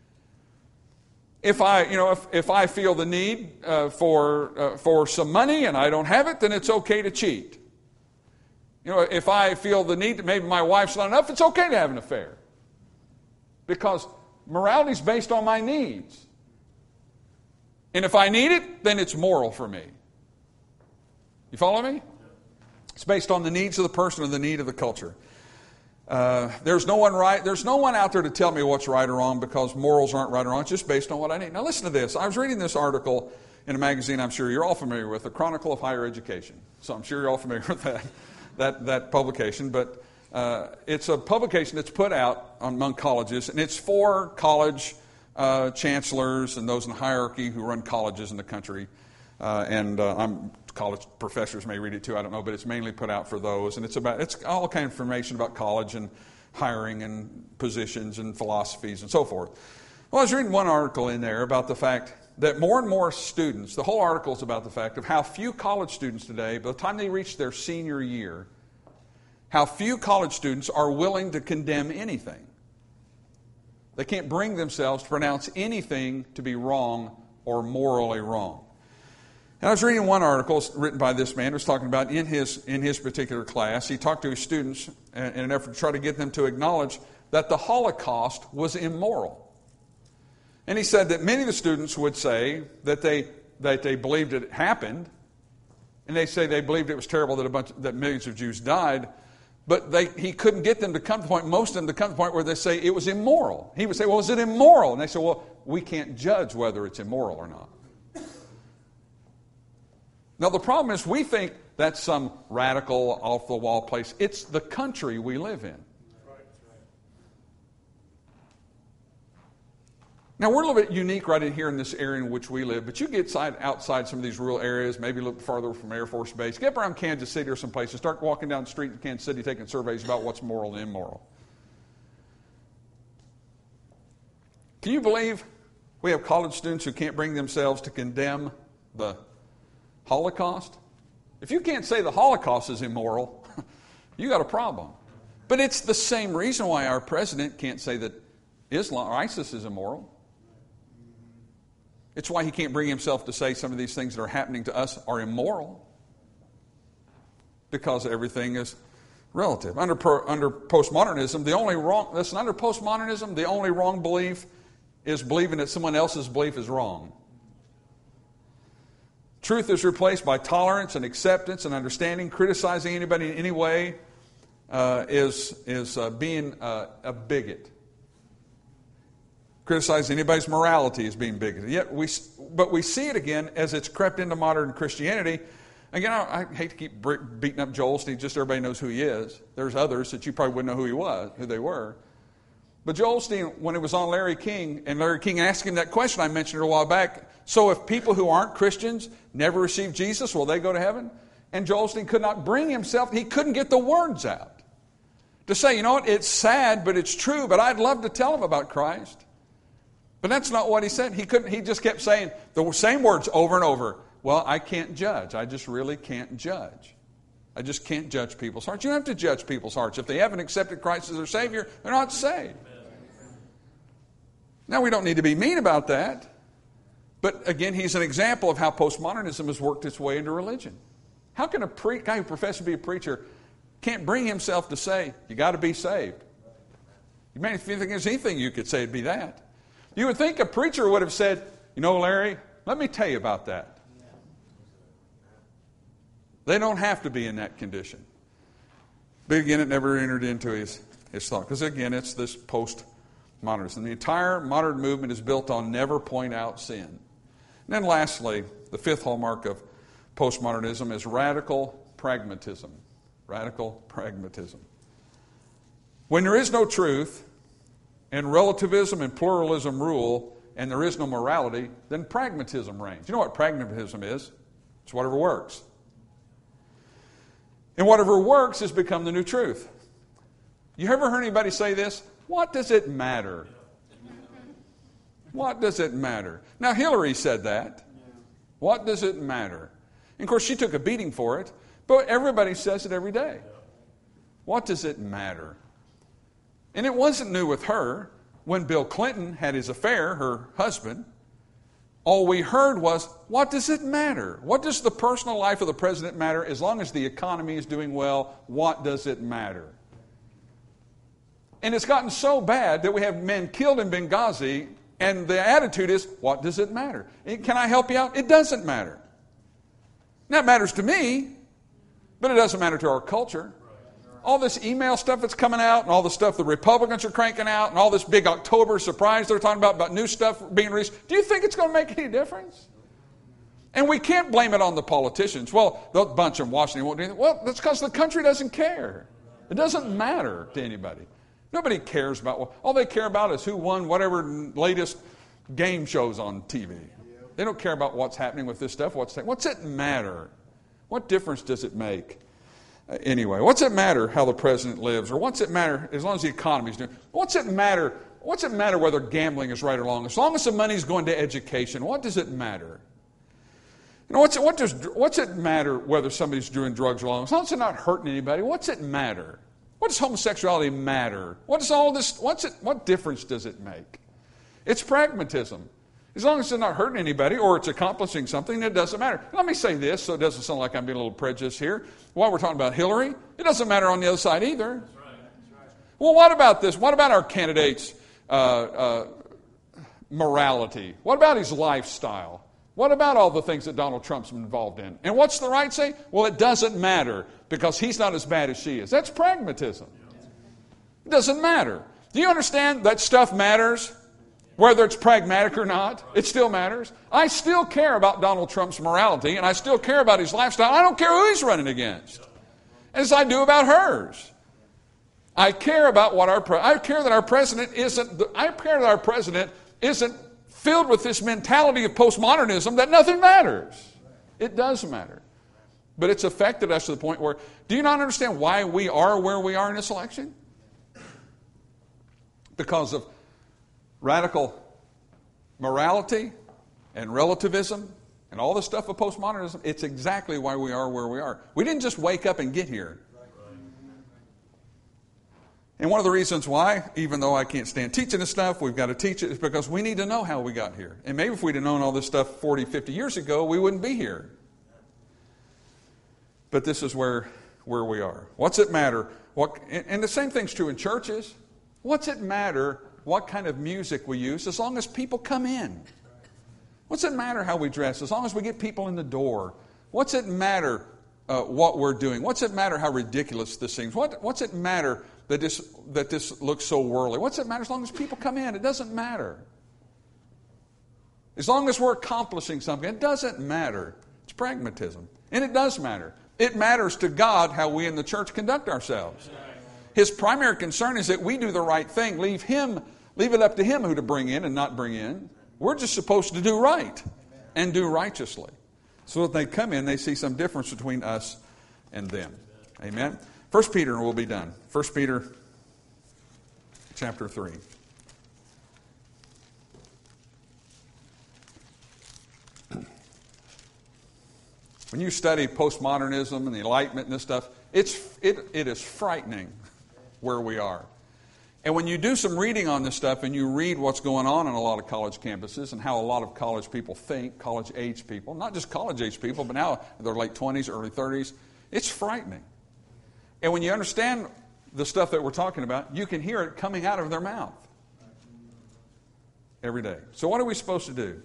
If I feel the need for some money and I don't have it, then it's okay to cheat. If I feel the need that maybe my wife's not enough, it's okay to have an affair. Because morality is based on my needs. And if I need it, then it's moral for me. You follow me? It's based on the needs of the person or the need of the culture. There's no one out there to tell me what's right or wrong, because morals aren't right or wrong. It's just based on what I need. Now listen to this. I was reading this article in a magazine I'm sure you're all familiar with, the Chronicle of Higher Education. So I'm sure you're all familiar with that publication. But it's a publication that's put out among colleges, and it's for college chancellors and those in the hierarchy who run colleges in the country. College professors may read it too, I don't know, but it's mainly put out for those. And it's all kind of information about college and hiring and positions and philosophies and so forth. Well, I was reading one article in there about the fact that more and more students, the whole article is about the fact of how few college students today, by the time they reach their senior year, how few college students are willing to condemn anything. They can't bring themselves to pronounce anything to be wrong or morally wrong. And I was reading one article written by this man who was talking about in his particular class, he talked to his students in an effort to try to get them to acknowledge that the Holocaust was immoral. And he said that many of the students would say that they believed it happened, and they say they believed it was terrible that millions of Jews died, but he couldn't get them to come to the point, most of them to come to the point where they say it was immoral. He would say, well, is it immoral? And they say, well, we can't judge whether it's immoral or not. Now, the problem is we think that's some radical, off-the-wall place. It's the country we live in. Now, we're a little bit unique right in here in this area in which we live, but you get outside some of these rural areas, maybe a little farther from Air Force Base, get up around Kansas City or someplace and start walking down the street in Kansas City taking surveys about what's moral and immoral. Can you believe we have college students who can't bring themselves to condemn the Holocaust? If you can't say the Holocaust is immoral, you got a problem. But it's the same reason why our president can't say that Islam or ISIS is immoral. It's why he can't bring himself to say some of these things that are happening to us are immoral. Because everything is relative. Under postmodernism, the only wrong belief is believing that someone else's belief is wrong. Truth is replaced by tolerance and acceptance and understanding. Criticizing anybody in any way is being a bigot. Criticizing anybody's morality is being bigoted. But we see it again as it's crept into modern Christianity. Again, I hate to keep beating up Joel Osteen, just everybody knows who he is. There's others that you probably wouldn't know who they were. But Joel Osteen, when it was on Larry King, and Larry King asked him that question, I mentioned it a while back, so if people who aren't Christians never receive Jesus, will they go to heaven? And Joel Osteen could not bring himself, he couldn't get the words out to say, you know what, it's sad, but it's true, but I'd love to tell them about Christ. But that's not what he said. He just kept saying the same words over and over. Well, I can't judge. I just really can't judge. I just can't judge people's hearts. You don't have to judge people's hearts. If they haven't accepted Christ as their Savior, they're not saved. Now, we don't need to be mean about that. But again, he's an example of how postmodernism has worked its way into religion. How can a guy who professes to be a preacher can't bring himself to say, you got to be saved? If you think there's anything you could say, it'd be that. You would think a preacher would have said, you know, Larry, let me tell you about that. They don't have to be in that condition. But again, it never entered into his thought. Because again, it's this postmodernism. The entire modern movement is built on never point out sin. And then lastly, the fifth hallmark of postmodernism is radical pragmatism. Radical pragmatism. When there is no truth, and relativism and pluralism rule, and there is no morality, then pragmatism reigns. You know what pragmatism is? It's whatever works. And whatever works has become the new truth. You ever heard anybody say this? What does it matter? What does it matter? Now, Hillary said that. What does it matter? And of course, she took a beating for it, but everybody says it every day. What does it matter? And it wasn't new with her. When Bill Clinton had his affair, her husband, all we heard was, what does it matter? What does the personal life of the president matter? As long as the economy is doing well, what does it matter? And it's gotten so bad that we have men killed in Benghazi, and the attitude is, what does it matter? Can I help you out? It doesn't matter. Now, it matters to me, but it doesn't matter to our culture. All this email stuff that's coming out, and all the stuff the Republicans are cranking out, and all this big October surprise they're talking about new stuff being released, do you think it's going to make any difference? And we can't blame it on the politicians. Well, a bunch of them Washington won't do anything. Well, that's because the country doesn't care. It doesn't matter to anybody. Nobody cares about all they care about is who won whatever latest game shows on TV. They don't care about what's happening with this stuff. What's it matter? What difference does it make? Anyway, what's it matter how the president lives? Or what's it matter as long as the economy's doing? What's it matter whether gambling is right or wrong? As long as the money's going to education, what does it matter? You know, what's it matter whether somebody's doing drugs or wrong? As long as they're not hurting anybody, what's it matter? What does homosexuality matter? What difference does it make? It's pragmatism. As long as it's not hurting anybody or it's accomplishing something, it doesn't matter. Let me say this so it doesn't sound like I'm being a little prejudiced here. While we're talking about Hillary, it doesn't matter on the other side either. That's right. Well, what about this? What about our candidate's morality? What about his lifestyle? What about all the things that Donald Trump's been involved in? And what's the right say? Well, it doesn't matter because he's not as bad as she is. That's pragmatism. It doesn't matter. Do you understand that stuff matters? Whether it's pragmatic or not, it still matters. I still care about Donald Trump's morality, and I still care about his lifestyle. I don't care who he's running against, as I do about hers. I care about what I care that our president isn't filled with this mentality of postmodernism that nothing matters. It does matter, but it's affected us to the point where, do you not understand why we are where we are in this election? Because of radical morality and relativism and all the stuff of postmodernism. It's exactly why we are where we are. We didn't just wake up and get here. And one of the reasons why, even though I can't stand teaching this stuff, we've got to teach it, is because we need to know how we got here. And maybe if we'd have known all this stuff 40, 50 years ago, we wouldn't be here. But this is where we are. What's it matter? And the same thing's true in churches. What's it matter what kind of music we use as long as people come in? What's it matter how we dress as long as we get people in the door? What's it matter what we're doing? What's it matter how ridiculous this seems? What's it matter that this looks so worldly? What's it matter as long as people come in? It doesn't matter. As long as we're accomplishing something, it doesn't matter. It's pragmatism. And it does matter. It matters to God how we in the church conduct ourselves. His primary concern is that we do the right thing. Leave it up to Him who to bring in and not bring in. We're just supposed to do right and do righteously. So when they come in, they see some difference between us and them. Amen. 1 Peter, and we'll be done. 1 Peter chapter 3. When you study postmodernism and the Enlightenment and this stuff, it is frightening where we are. And when you do some reading on this stuff and you read what's going on in a lot of college campuses and how a lot of college people think, college-age people, not just college-age people, but now they're late 20s, early 30s, it's frightening. And when you understand the stuff that we're talking about, you can hear it coming out of their mouth every day. So what are we supposed to do?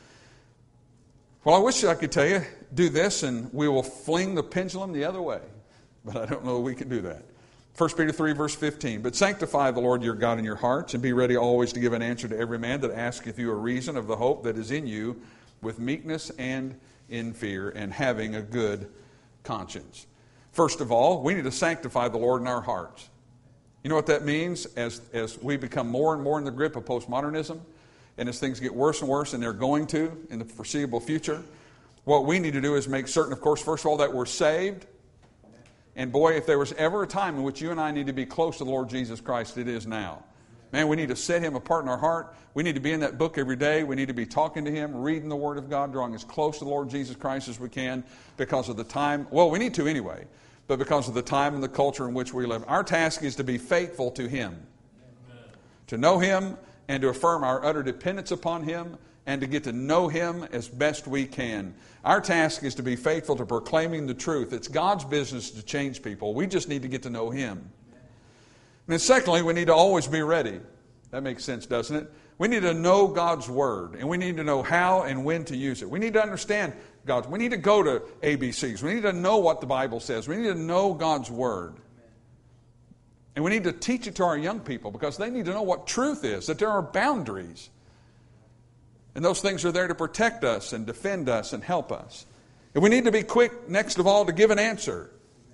Well, I wish I could tell you, do this and we will fling the pendulum the other way. But I don't know that we can do that. 1 Peter 3, verse 15. But sanctify the Lord your God in your hearts, and be ready always to give an answer to every man that asketh you a reason of the hope that is in you, with meekness and in fear, and having a good conscience. First of all, we need to sanctify the Lord in our hearts. You know what that means? As we become more and more in the grip of postmodernism, and as things get worse and worse, and they're going to in the foreseeable future, what we need to do is make certain, of course, first of all, that we're saved. And boy, if there was ever a time in which you and I need to be close to the Lord Jesus Christ, it is now. Man, we need to set Him apart in our heart. We need to be in that book every day. We need to be talking to Him, reading the Word of God, drawing as close to the Lord Jesus Christ as we can because of the time. Well, we need to anyway, but because of the time and the culture in which we live. Our task is to be faithful to Him, to know Him and to affirm our utter dependence upon Him and to get to know Him as best we can. Our task is to be faithful to proclaiming the truth. It's God's business to change people. We just need to get to know Him. And then secondly, we need to always be ready. That makes sense, doesn't it? We need to know God's Word, and we need to know how and when to use it. We need to understand God's. We need to go to ABCs. We need to know what the Bible says. We need to know God's Word. And we need to teach it to our young people because they need to know what truth is, that there are boundaries. And those things are there to protect us and defend us and help us. And we need to be quick, next of all, to give an answer.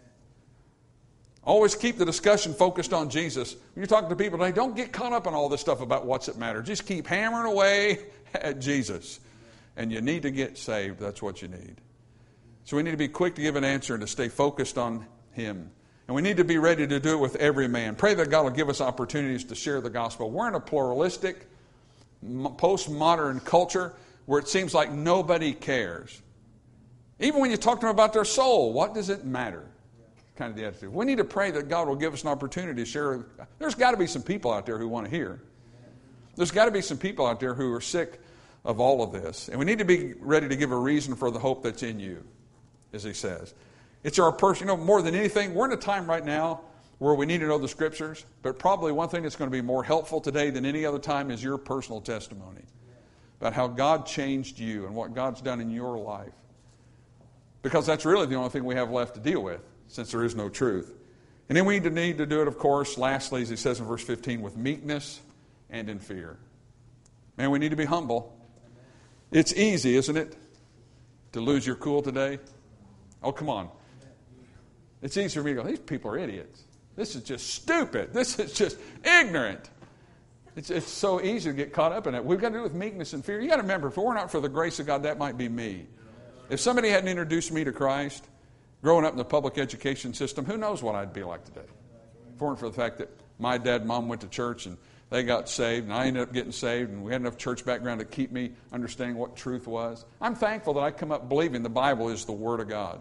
Always keep the discussion focused on Jesus. When you're talking to people today, don't get caught up in all this stuff about what's it matter. Just keep hammering away at Jesus. And you need to get saved. That's what you need. So we need to be quick to give an answer and to stay focused on Him. And we need to be ready to do it with every man. Pray that God will give us opportunities to share the gospel. We're in a pluralistic, postmodern culture where it seems like nobody cares. Even when you talk to them about their soul, what does it matter? Kind of the attitude. We need to pray that God will give us an opportunity to share. There's got to be some people out there who want to hear. There's got to be some people out there who are sick of all of this. And we need to be ready to give a reason for the hope that's in you, as he says. It's our personal, more than anything, we're in a time right now where we need to know the Scriptures, but probably one thing that's going to be more helpful today than any other time is your personal testimony about how God changed you and what God's done in your life. Because that's really the only thing we have left to deal with, since there is no truth. And then we need to do it, of course, lastly, as he says in verse 15, with meekness and in fear. Man, we need to be humble. It's easy, isn't it, to lose your cool today? Oh, come on. It's easy for me to go, these people are idiots. This is just stupid. This is just ignorant. It's so easy to get caught up in it. We've got to do it with meekness and fear. You've got to remember, if it were not for the grace of God, that might be me. If somebody hadn't introduced me to Christ, growing up in the public education system, who knows what I'd be like today? If it weren't for the fact that my dad and mom went to church and they got saved, and I ended up getting saved, and we had enough church background to keep me understanding what truth was. I'm thankful that I come up believing the Bible is the Word of God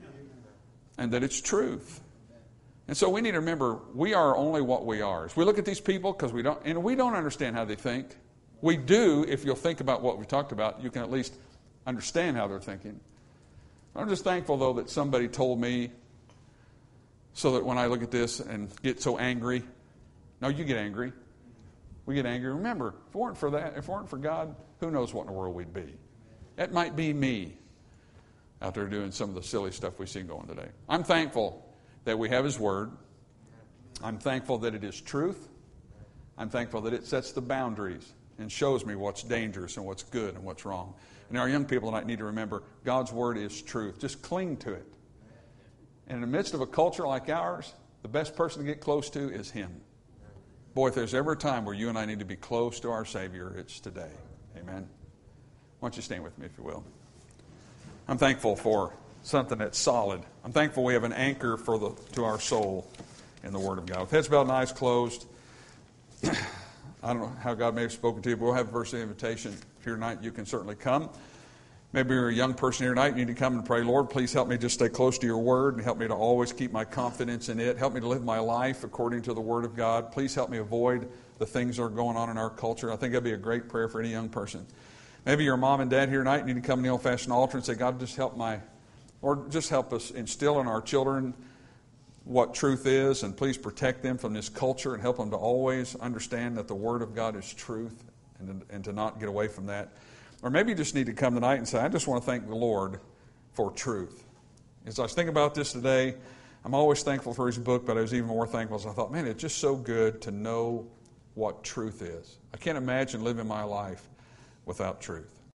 and that it's truth. And so we need to remember, we are only what we are. As we look at these people, because we don't understand how they think. We do, if you'll think about what we talked about, you can at least understand how they're thinking. I'm just thankful, though, that somebody told me so that when I look at this and get so angry, no, you get angry. We get angry. Remember, if it weren't for that, if it weren't for God, who knows what in the world we'd be. That might be me out there doing some of the silly stuff we see going today. I'm thankful that we have His Word. I'm thankful that it is truth. I'm thankful that it sets the boundaries and shows me what's dangerous and what's good and what's wrong. And our young people tonight need to remember God's Word is truth. Just cling to it. And in the midst of a culture like ours, the best person to get close to is Him. Boy, if there's ever a time where you and I need to be close to our Savior, it's today. Amen. Why don't you stand with me, if you will. I'm thankful for something that's solid. I'm thankful we have an anchor to our soul in the Word of God. With heads bowed and eyes closed, I don't know how God may have spoken to you, but we'll have a verse of invitation. If you're tonight, you can certainly come. Maybe you're a young person here tonight, you need to come and pray, Lord, please help me just stay close to your Word and help me to always keep my confidence in it. Help me to live my life according to the Word of God. Please help me avoid the things that are going on in our culture. I think that'd be a great prayer for any young person. Maybe you're a mom and dad here tonight, you need to come to the old-fashioned altar and say, God, just help us instill in our children what truth is, and please protect them from this culture and help them to always understand that the Word of God is truth and to not get away from that. Or maybe you just need to come tonight and say, I just want to thank the Lord for truth. As I was thinking about this today, I'm always thankful for His book, but I was even more thankful as I thought, man, it's just so good to know what truth is. I can't imagine living my life without truth.